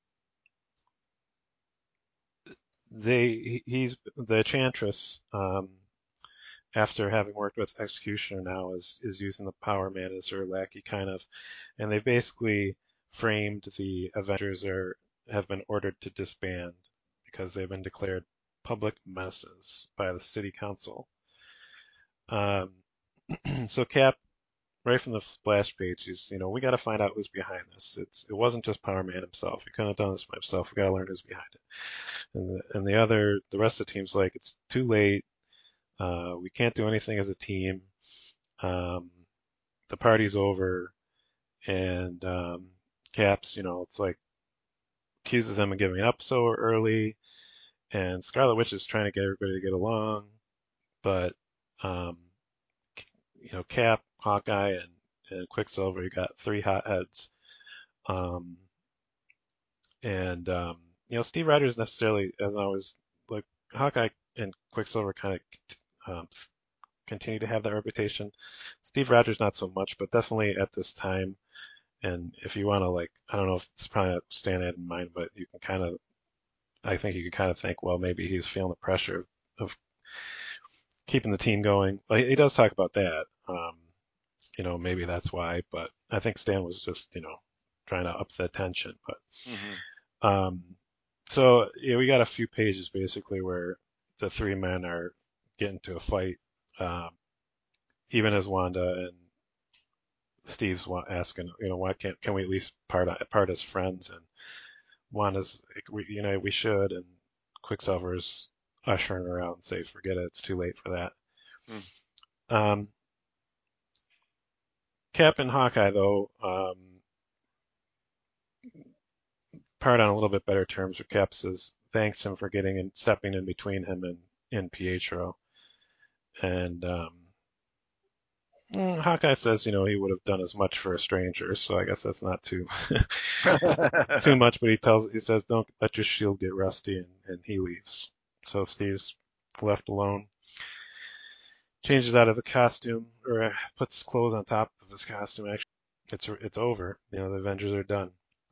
they he's the Enchantress um, after having worked with Executioner now is is using the Power Man as her lackey kind of, and they've basically framed the Avengers are have been ordered to disband because they've been declared public menaces by the city council. Um, so Cap, right from the splash page, he's you know we got to find out who's behind this. It's it wasn't just Power Man himself. He couldn't have done this by himself. We got to learn who's behind it. And the, and the other the rest of the team's like it's too late. Uh, we can't do anything as a team. Um, the party's over, and um, Caps, you know, it's like accuses them of giving up so early, and Scarlet Witch is trying to get everybody to get along, but um, you know, Cap, Hawkeye, and, and Quicksilver, you got three hotheads, um, and um, you know, Steve Rogers necessarily, as I was like, Hawkeye and Quicksilver kind of um, continue to have that reputation. Steve Rogers not so much, but definitely at this time. And if you want to like, I don't know if it's probably not Stan had in mind, but you can kind of, I think you can kind of think, well, maybe he's feeling the pressure of, of keeping the team going. Well, he, he does talk about that. Um, you know, maybe that's why, but I think Stan was just, you know, trying to up the tension. But Hmm. um, so yeah, we got a few pages basically where the three men are getting to a fight, um, even as Wanda and Steve's wa- asking, you know, why can't can we at least part part as friends? And Wanda's, like, we, you know, we should, and Quicksilver's ushering her out and say, forget it, it's too late for that. Mm. Um, Cap and Hawkeye, though, um, part on a little bit better terms, where Cap says thanks him for getting and stepping in between him and, and Pietro. And um, mm, Hawkeye says, you know, he would have done as much for a stranger, so I guess that's not too too much. But he tells, he says, don't let your shield get rusty, and, and he leaves. So Steve's left alone, changes out of the costume, or uh, puts clothes on top of his costume. Actually, it's it's over. You know, the Avengers are done,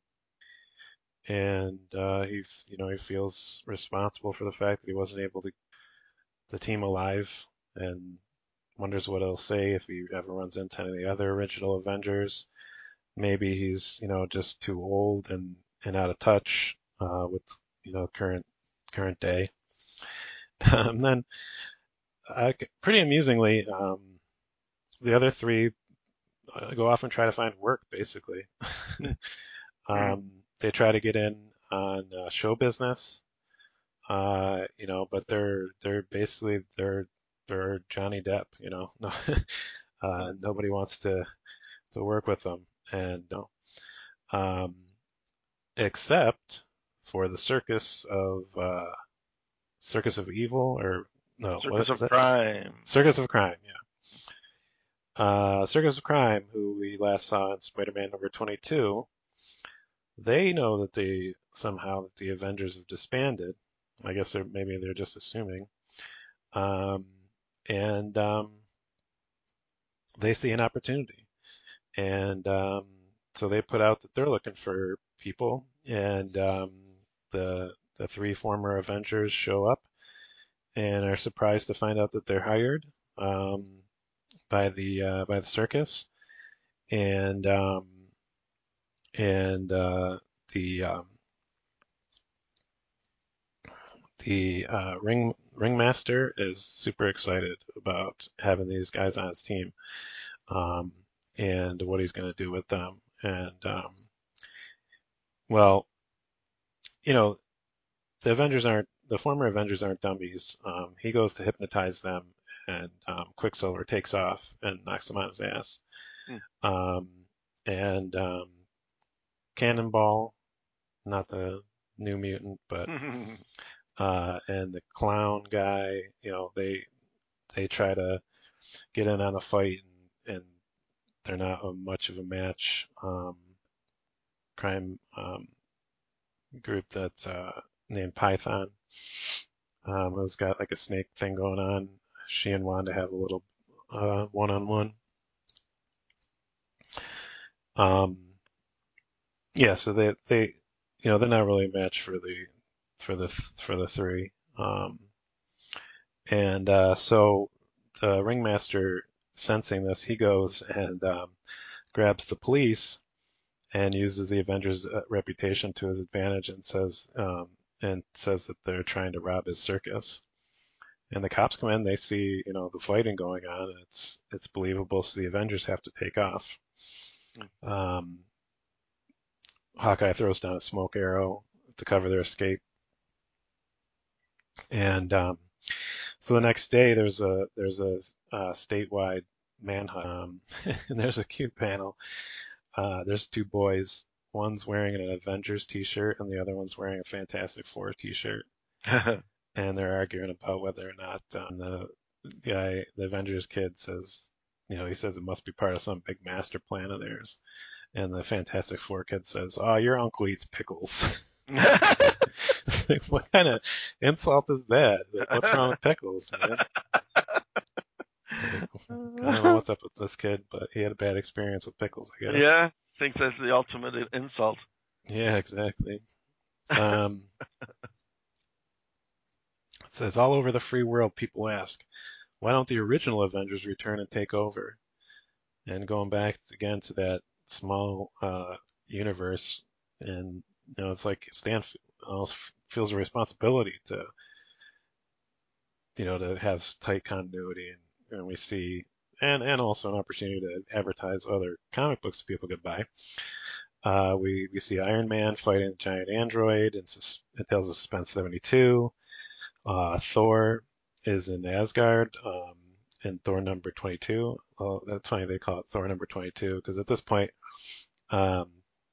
and uh, he, you know, he feels responsible for the fact that he wasn't able to keep the team alive, and wonders what he'll say if he ever runs into any of the other original Avengers. Maybe he's, you know, just too old and and out of touch uh, with, you know, current current day. And then, uh, pretty amusingly, um, the other three uh, go off and try to find work, basically. um, they try to get in on uh, show business, uh, you know, but they're they're basically they're they're Johnny Depp, you know. No, uh, nobody wants to to work with them, and no, um, except for the Circus of uh, Circus of Evil, or no, Circus what is of that? Crime. Circus of Crime, yeah. Uh, Circus of Crime, who we last saw in Spider-Man number twenty-two, they know that they somehow that the Avengers have disbanded. I guess they're maybe they're just assuming. Um, and um, they see an opportunity, and um, so they put out that they're looking for people, and um, the the three former Avengers show up and are surprised to find out that they're hired um, by the uh, by the circus, and um, and uh, the um, the uh, ring ringmaster is super excited about having these guys on his team, um, and what he's going to do with them. And um, well, you know, the Avengers aren't the former Avengers aren't dummies. Um, he goes to hypnotize them, and um, Quicksilver takes off and knocks him on his ass. Mm. Um, and um, Cannonball, not the New Mutant, but Mm. uh, and the clown guy, you know, they they try to get in on a fight, and, and they're not a, much of a match. Um, crime um, group that's uh, named Python, um, who's got like a snake thing going on. She and Wanda have a little uh, one-on-one. Um, yeah, so they they you know they're not really a match for the for the for the three. Um, and uh, so the ringmaster, sensing this, he goes and um, grabs the police and uses the Avengers' uh, reputation to his advantage, and says um, and says that they're trying to rob his circus. And the cops come in, they see, you know, the fighting going on, and it's it's believable, so the Avengers have to take off. Um, Hawkeye throws down a smoke arrow to cover their escape, and um, so the next day there's a there's a, uh statewide manhunt, um, and there's a cute panel. Uh, there's two boys. One's wearing an Avengers t-shirt, and the other one's wearing a Fantastic Four t-shirt, and they're arguing about whether or not um, the guy, the Avengers kid, says, you know, he says it must be part of some big master plan of theirs, and the Fantastic Four kid says, "Oh, your uncle eats pickles." What kind of insult is that? Like, what's wrong with pickles, man? Like, I don't know what's up with this kid, but he had a bad experience with pickles, I guess. Yeah, thinks that's the ultimate insult. Yeah, exactly. Um, it says all over the free world, people ask, why don't the original Avengers return and take over? And going back again to that small uh, universe, and you know, it's like Stan almost feels a responsibility to, you know, to have tight continuity, and, and we see, and and also an opportunity to advertise other comic books people could buy. Uh, we we see Iron Man fighting a giant android in Sus- it Tales of Suspense seventy-two. Uh, Thor is in Asgard um, in Thor number twenty-two. Oh, that's funny they call it Thor number twenty-two because at this point um,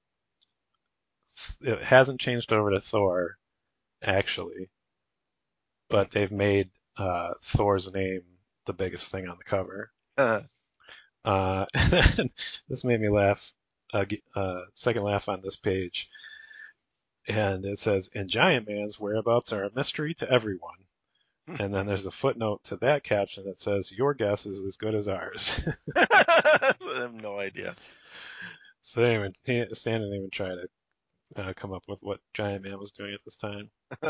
it hasn't changed over to Thor actually, but they've made uh, Thor's name the biggest thing on the cover. Uh, and this made me laugh. Uh, uh, second laugh on this page, and it says, "And Giant Man's whereabouts are a mystery to everyone." And then there's a footnote to that caption that says, "Your guess is as good as ours." I have no idea. So they didn't even, he, Stan didn't even try to uh, come up with what Giant Man was doing at this time.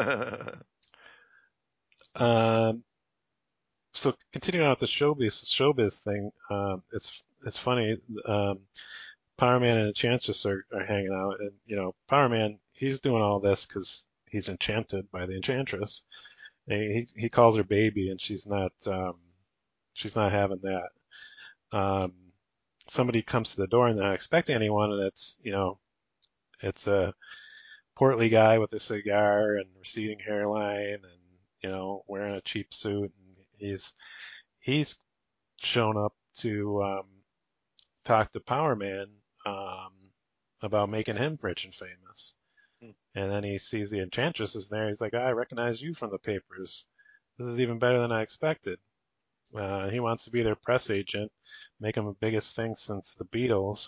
Um, so continuing on with the showbiz showbiz thing, um, it's it's funny. Um, Power Man and Enchantress are, are hanging out, and you know, Power Man, he's doing all this because he's enchanted by the Enchantress. And he he calls her baby, and she's not um, she's not having that. Um, Somebody comes to the door and they're not expecting anyone, and it's you know it's a portly guy with a cigar and receding hairline, and you know wearing a cheap suit, and he's he's shown up to um, talk to Power Man um, about making him rich and famous. And then he sees the Enchantress is there. He's like, I recognize you from the papers. This is even better than I expected. Uh, he wants to be their press agent, make him the biggest thing since the Beatles.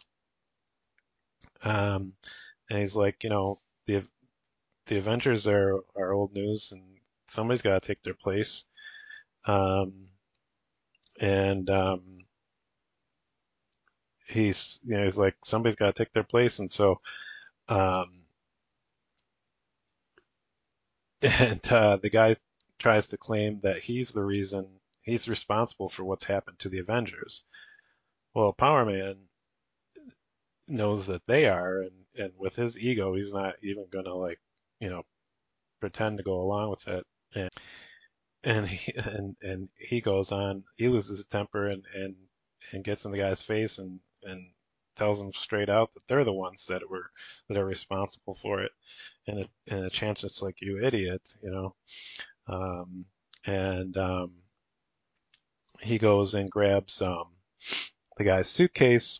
Um, and he's like, you know, the the Avengers are, are old news, and somebody's got to take their place. Um, and um, he's, you know, he's like, somebody's got to take their place, and so, um, and uh, the guy tries to claim that he's the reason, he's responsible for what's happened to the Avengers. Well, Power Man knows that they are, and and with his ego, he's not even gonna like, you know, pretend to go along with it. And and he and and he goes on. He loses his temper and and and gets in the guy's face and and tells him straight out that they're the ones that were that are responsible for it. And a and a chance it's like you idiot, you know. Um, and um, he goes and grabs um, the guy's suitcase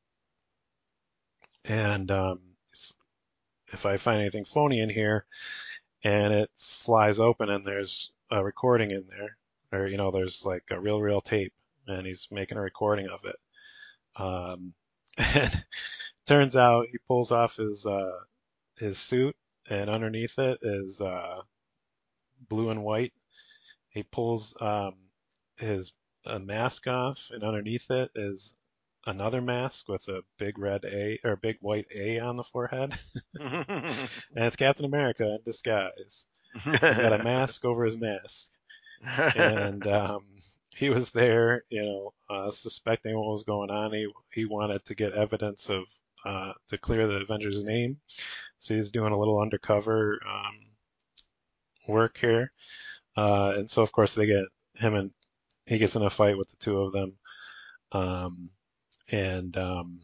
and um, if I find anything phony in here, and it flies open and there's a recording in there, or you know, there's like a real, real tape, and he's making a recording of it. Um, and turns out he pulls off his uh, his suit, and underneath it is uh, blue and white. He pulls um, his a mask off, and underneath it is another mask with a big red A or big white A on the forehead. And it's Captain America in disguise. So he's got a mask over his mask. And um, he was there, you know, uh, suspecting what was going on. He he wanted to get evidence of uh, to clear the Avengers' name. So he's doing a little undercover um, work here. Uh, and so of course they get him and he gets in a fight with the two of them. Um, and um,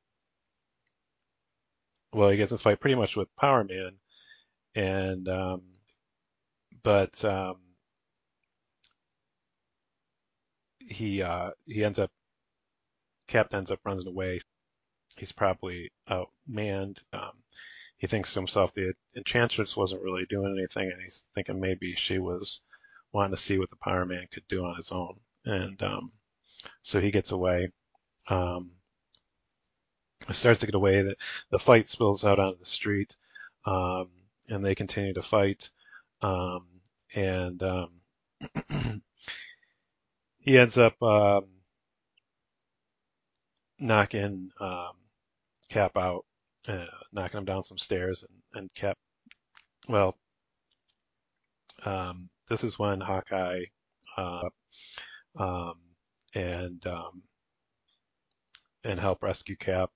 well, he gets in a fight pretty much with Power Man. And um, but um, he uh, he ends up Cap ends up running away. He's probably outmanned. Um, he thinks to himself the Enchantress wasn't really doing anything, and he's thinking maybe she was wanting to see what the Power Man could do on his own. And um, so he gets away. Um, starts to get away. The, the fight spills out onto the street, um, and they continue to fight. Um, and um, he ends up um, knocking um, Cap out, uh, knocking him down some stairs, and, and Cap, well, um, this is when Hawkeye uh, um, and um, and help rescue Cap.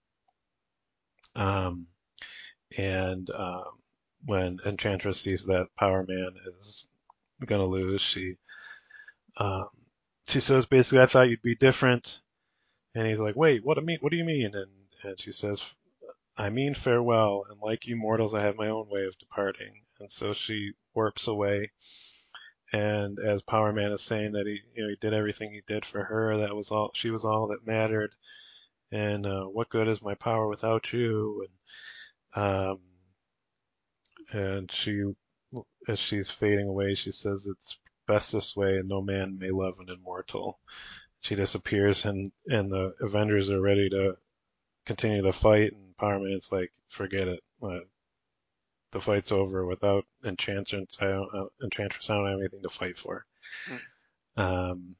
Um, and um, when Enchantress sees that Power Man is gonna lose, she um, she says basically, "I thought you'd be different." And he's like, "Wait, what do you mean? What do you mean?" And and she says, "I mean farewell, and like you mortals, I have my own way of departing." And so she warps away. And as Power Man is saying that he, you know, he did everything he did for her, that was all, she was all that mattered. And uh, what good is my power without you? And um, and she, as she's fading away, she says, "It's best this way, and no man may love an immortal." She disappears, and and the Avengers are ready to continue the fight, and Power Man's like, "Forget it. Uh, the fight's over. Without Enchantress, I don't, uh, Enchantress, I don't have anything to fight for." Mm. Um,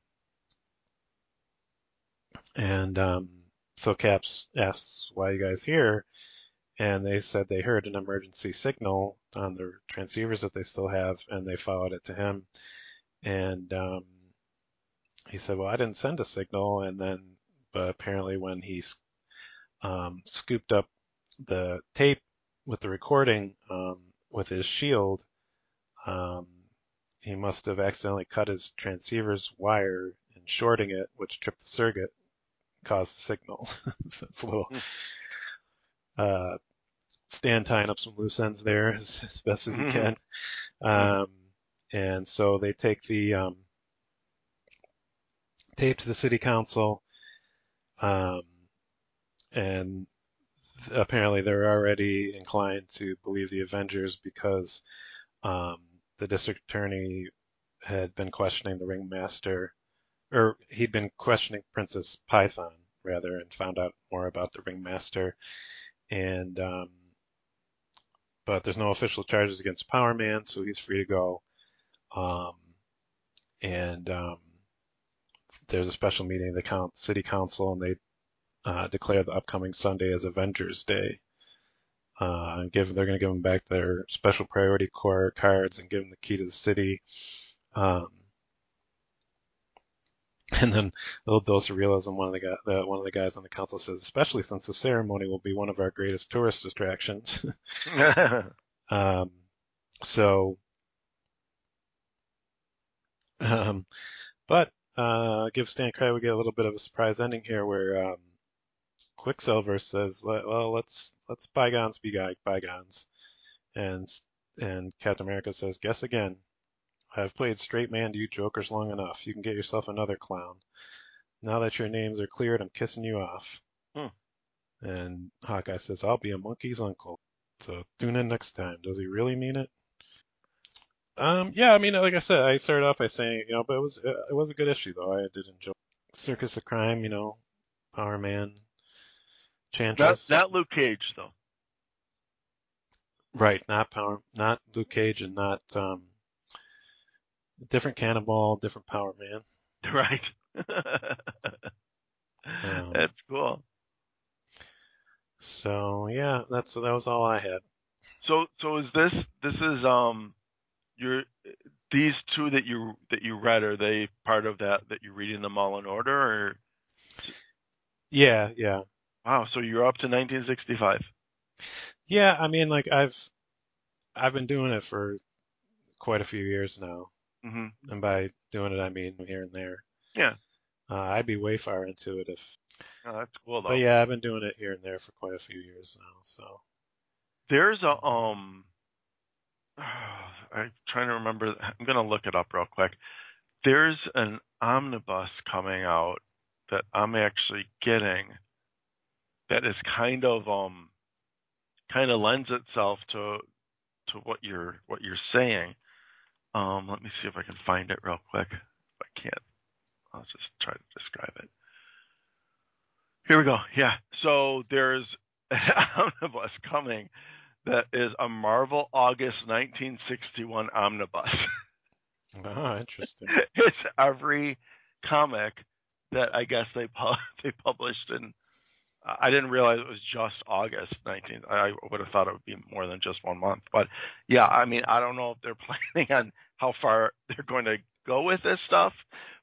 and um, so Caps asks, "Why are you guys here?" And they said they heard an emergency signal on the transceivers that they still have, and they followed it to him. And um, he said, "Well, I didn't send a signal." And then, but apparently, when he um, scooped up the tape with the recording um, with his shield, um, he must have accidentally cut his transceiver's wire and shorting it, which tripped the circuit, caused the signal. So it's a little Mm. uh, Stan tying up some loose ends there as, as best as he can. Mm. Um, and so they take the um, tape to the city council, um, and apparently they're already inclined to believe the Avengers because um, the district attorney had been questioning the ringmaster, or he'd been questioning Princess Python rather, and found out more about the ringmaster. And um, but there's no official charges against Power Man, so he's free to go. Um, and um, there's a special meeting of the count, city council, and they uh, declare the upcoming Sunday as Avengers Day. Uh, and give they're going to give them back their special priority corps cards and give them the key to the city. Um, and then a little dose of realism. One of the, guy, the one of the guys on the council says, especially since the ceremony will be one of our greatest tourist attractions. um, so, um, but uh, give Stan credit, we get a little bit of a surprise ending here where um, Quicksilver says, "Well, let's let's bygones be bygones," and and Captain America says, "Guess again. I've played straight man to you jokers long enough. You can get yourself another clown. Now that your names are cleared, I'm kissing you off." Mm. And Hawkeye says, "I'll be a monkey's uncle." So tune in next time. Does he really mean it? Um, yeah, I mean, like I said, I started off by saying, you know, but it was it was a good issue though. I did enjoy Circus of Crime, you know, Power Man, Not Chantress. not Luke Cage though. Right, not Power, not Luke Cage, and not um, different Cannonball, different Power Man. Right. Um, That's cool. so yeah, that's that was all I had. So so is this this is um your these two that you that you read, are they part of that that you're reading them all in order, or Yeah, yeah, wow, so you're up to nineteen sixty-five. yeah. I mean, like I've I've been doing it for quite a few years now, Mhm. and by doing it I mean here and there. Yeah. Uh, I'd be way far into it if, Oh, that's cool but though. yeah, I've been doing it here and there for quite a few years now. So There's a um I'm trying to remember. I'm going to look it up real quick. There's an omnibus coming out that I'm actually getting that is kind of um kind of lends itself to to what you're what you're saying. Um, let me see if I can find it real quick. If I can't, I'll just try to describe it. Here we go. Yeah. So there's an omnibus coming that is a Marvel August nineteen sixty-one omnibus. ah, interesting. It's every comic that I guess they pu- they published in. I didn't realize it was just August nineteenth. I would have thought it would be more than just one month. But yeah, I mean, I don't know if they're planning on how far they're going to go with this stuff,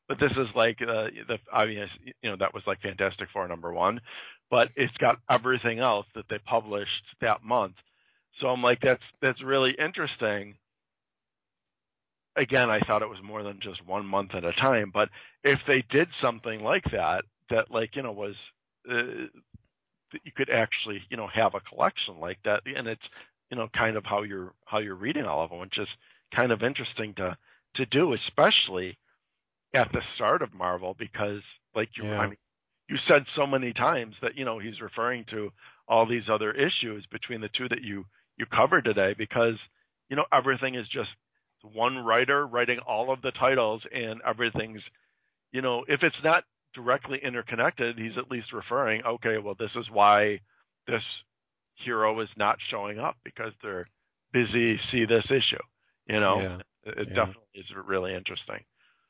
but this is like uh, the I mean, you know, that was like Fantastic Four number one, but it's got everything else that they published that month. So I'm like, that's that's really interesting. Again, I thought it was more than just one month at a time, but if they did something like that, that like you know was uh, that you could actually you know have a collection like that, and it's you know kind of how you're how you're reading all of them, which is kind of interesting to to do, especially at the start of Marvel, because like you I Yeah. mean you said so many times that you know he's referring to all these other issues between the two that you you covered today, because you know everything is just one writer writing all of the titles, and everything's you know if it's not directly interconnected, he's at least referring, okay, well this is why this hero is not showing up, because they're busy see this issue. You know, Yeah. it it Yeah. definitely is really interesting.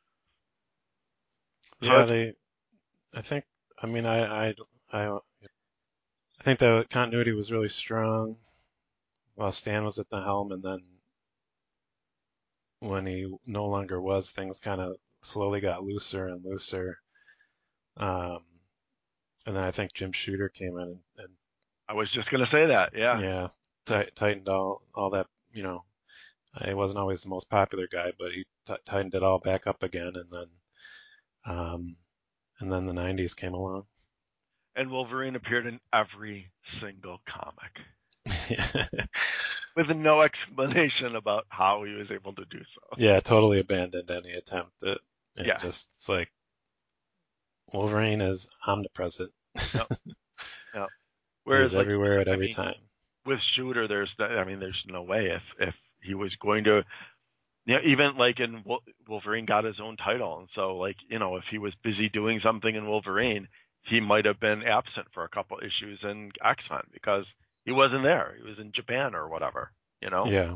So Yeah. that's They. I think. I mean, I. I. I. I think the continuity was really strong while Stan was at the helm, and then when he no longer was, things kind of slowly got looser and looser. Um, and then I think Jim Shooter came in and, and I was just gonna say that. Yeah. yeah, tit tightened all all that. You know, he wasn't always the most popular guy, but he t tightened it all back up again, and then um, and then the nineties came along. And Wolverine appeared in every single comic Yeah, with no explanation about how he was able to do so. yeah, totally abandoned any attempt at, and Yeah. just it's like Wolverine is omnipresent. Yep. Yep. Whereas, He's like, everywhere at I every mean, time. with Shooter, there's, I mean, there's no way if if he was going to, you know, even like in Wolverine got his own title, and so like, you know, if he was busy doing something in Wolverine, he might have been absent for a couple issues in X-Men because he wasn't there. He was in Japan or whatever. You know, Yeah,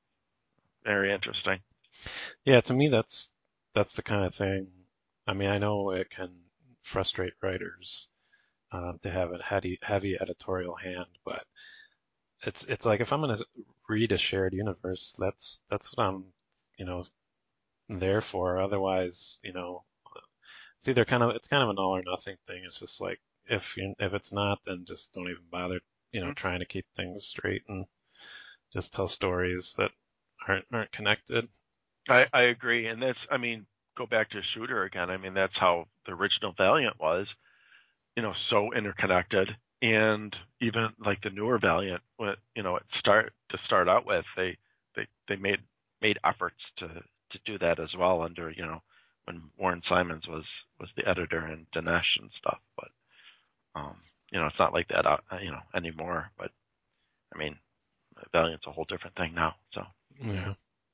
very interesting. yeah. To me, that's that's the kind of thing. I mean, I know it can frustrate writers um, to have a heavy heavy editorial hand, but it's it's like if I'm gonna read a shared universe, that's that's what I'm, you know, there for. Otherwise, you know, it's either kind of it's kind of an all or nothing thing. It's just like if you if it's not, then just don't even bother, you know, trying to keep things straight and just tell stories that aren't aren't connected. I, I agree, and that's, I mean, go back to Shooter again. I mean, that's how the original Valiant was, you know, so interconnected, and even like the newer Valiant, when you know, it start to start out with, they they they made made efforts to to do that as well under, you know, when Warren Simons was was the editor and Dinesh and stuff. But um, you know, it's not like that, uh, you know, anymore. But I mean, Valiant's a whole different thing now, so. Yeah.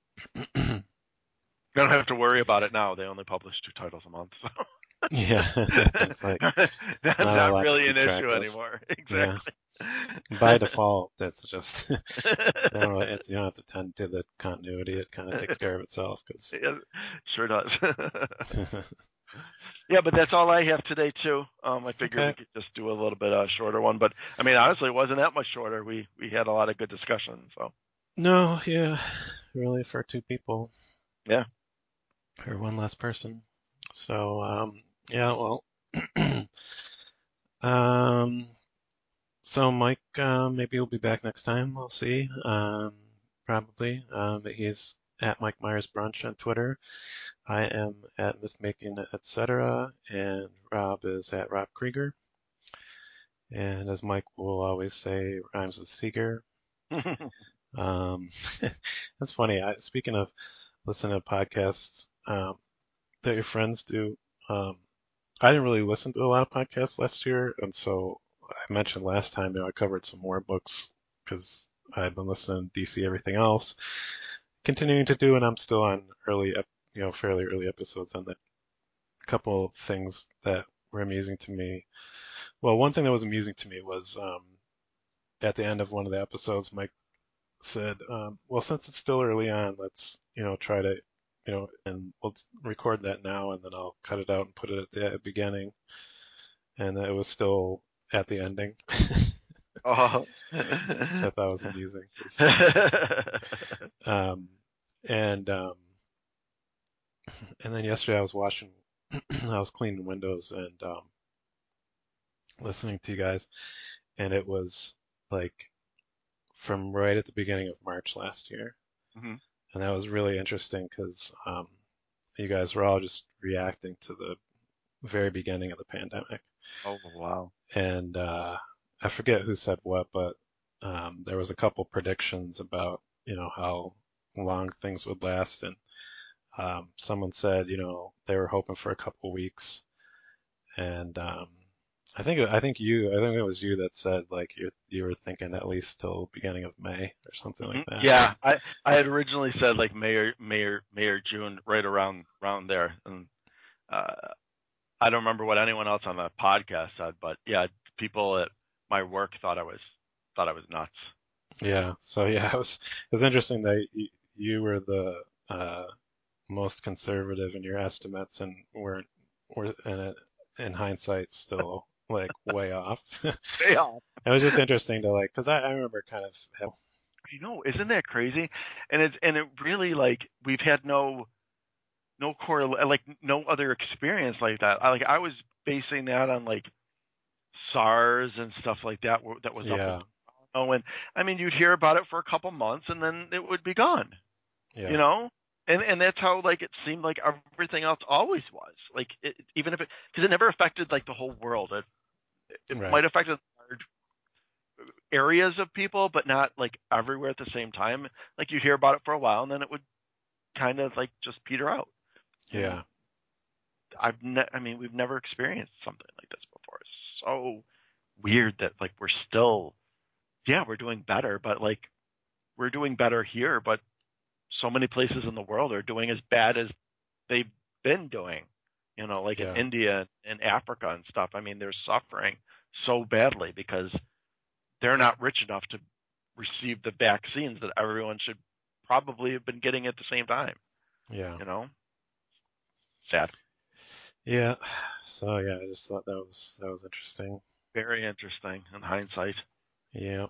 You don't have to worry about it now. They only publish two titles a month, so Yeah. It's like not, not a not lot to really an keep track issue of. anymore. Yeah. Exactly. By default, that's just they don't really, it's you don't have to tend to the continuity. It kind of takes care of itself because Yeah, sure does. Yeah, but that's all I have today too. Um, I figured we okay. could just do a little bit uh, shorter one, but I mean, honestly, it wasn't that much shorter. We we had a lot of good discussion, so No, yeah, really for two people yeah. or one less person. So um, yeah, well, um, so Mike, uh, maybe he'll be back next time. We'll see. Um, probably. Um, but he's at Mike Myers Brunch on Twitter. I am at Mythmaking, et cetera. And Rob is at Rob Krieger. And as Mike will always say, rhymes with Seeger. Um, that's funny. I, speaking of listening to podcasts um, that your friends do, um, I didn't really listen to a lot of podcasts last year, and so I mentioned last time, you know, I covered some more books because I've been listening to D C Everything Else, continuing to do, and I'm still on early, ep- you know, fairly early episodes on that. A couple of things that were amusing to me. Well, one thing that was amusing to me was um, at the end of one of the episodes, Mike said, um, well, since it's still early on, let's, you know, try to, you know, and we'll record that now and then I'll cut it out and put it at the beginning. And it was still at the ending, Oh. which I thought was amusing. 'Cause, um, and, um, and then yesterday I was watching I was cleaning windows and um, listening to you guys, and it was like from right at the beginning of March last year, Hmm. and that was really interesting because um, you guys were all just reacting to the very beginning of the pandemic, Oh, wow. and uh, I forget who said what, but um, there was a couple predictions about you know how long things would last, and um, someone said you know they were hoping for a couple weeks, and um, I think I think you I think it was you that said like you you were thinking at least till beginning of May or something Hmm. like that. Yeah, I I had originally said like May or May or May or June, right around around there, and uh, I don't remember what anyone else on the podcast said, but yeah, people at my work thought I was thought I was nuts. Yeah. So yeah, it was it was interesting that you, you were the uh, most conservative in your estimates and weren't were in it in hindsight still like way off. Yeah. It was just interesting to like because I, I remember kind of having, I know, isn't that crazy? And it's and it really like we've had no no core like no other experience like that. I like I was basing that on like SARS and stuff like that that was up in yeah oh and I mean you'd hear about it for a couple months and then it would be gone, you yeah know? And and that's how like it seemed like everything else always was. Like it, even if it because it never affected like the whole world. It it right might affect large areas of people, but not like everywhere at the same time. Like you'd hear about it for a while and then it would kind of like just peter out. And yeah I've ne- I mean we've never experienced something like this before. It's so weird that like we're still yeah, we're doing better, but like we're doing better here, but so many places in the world are doing as bad as they've been doing. You know, like in yeah India and Africa and stuff. I mean, they're suffering so badly because they're not rich enough to receive the vaccines that everyone should probably have been getting at the same time. yeah You know, sad. yeah. So yeah, I just thought that was that was interesting. Very interesting in hindsight. Yeah.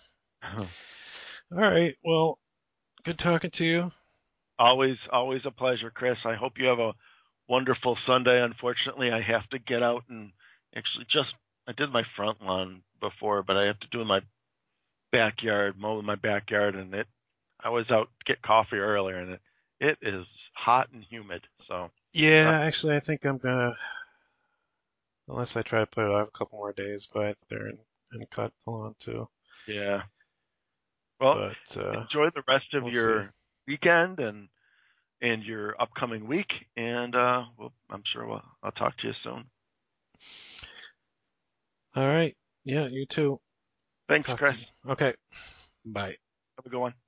All right. Well, good talking to you. Always, always a pleasure, Chris. I hope you have a wonderful Sunday. Unfortunately, I have to get out and actually just I did my front lawn before, but I have to do my backyard, mow my backyard, and it. I was out to get coffee earlier, and it it is hot and humid. So, uh, Yeah, actually, I think I'm gonna, unless I try to put it off a couple more days, but there and, and cut the lawn too. yeah. Well, But uh, enjoy the rest of we'll see. your weekend and and your upcoming week, and uh, well, I'm sure we'll, I'll talk to you soon. All right. Yeah, you too. Thanks, Talk Chris. to you. Okay. Bye. Have a good one.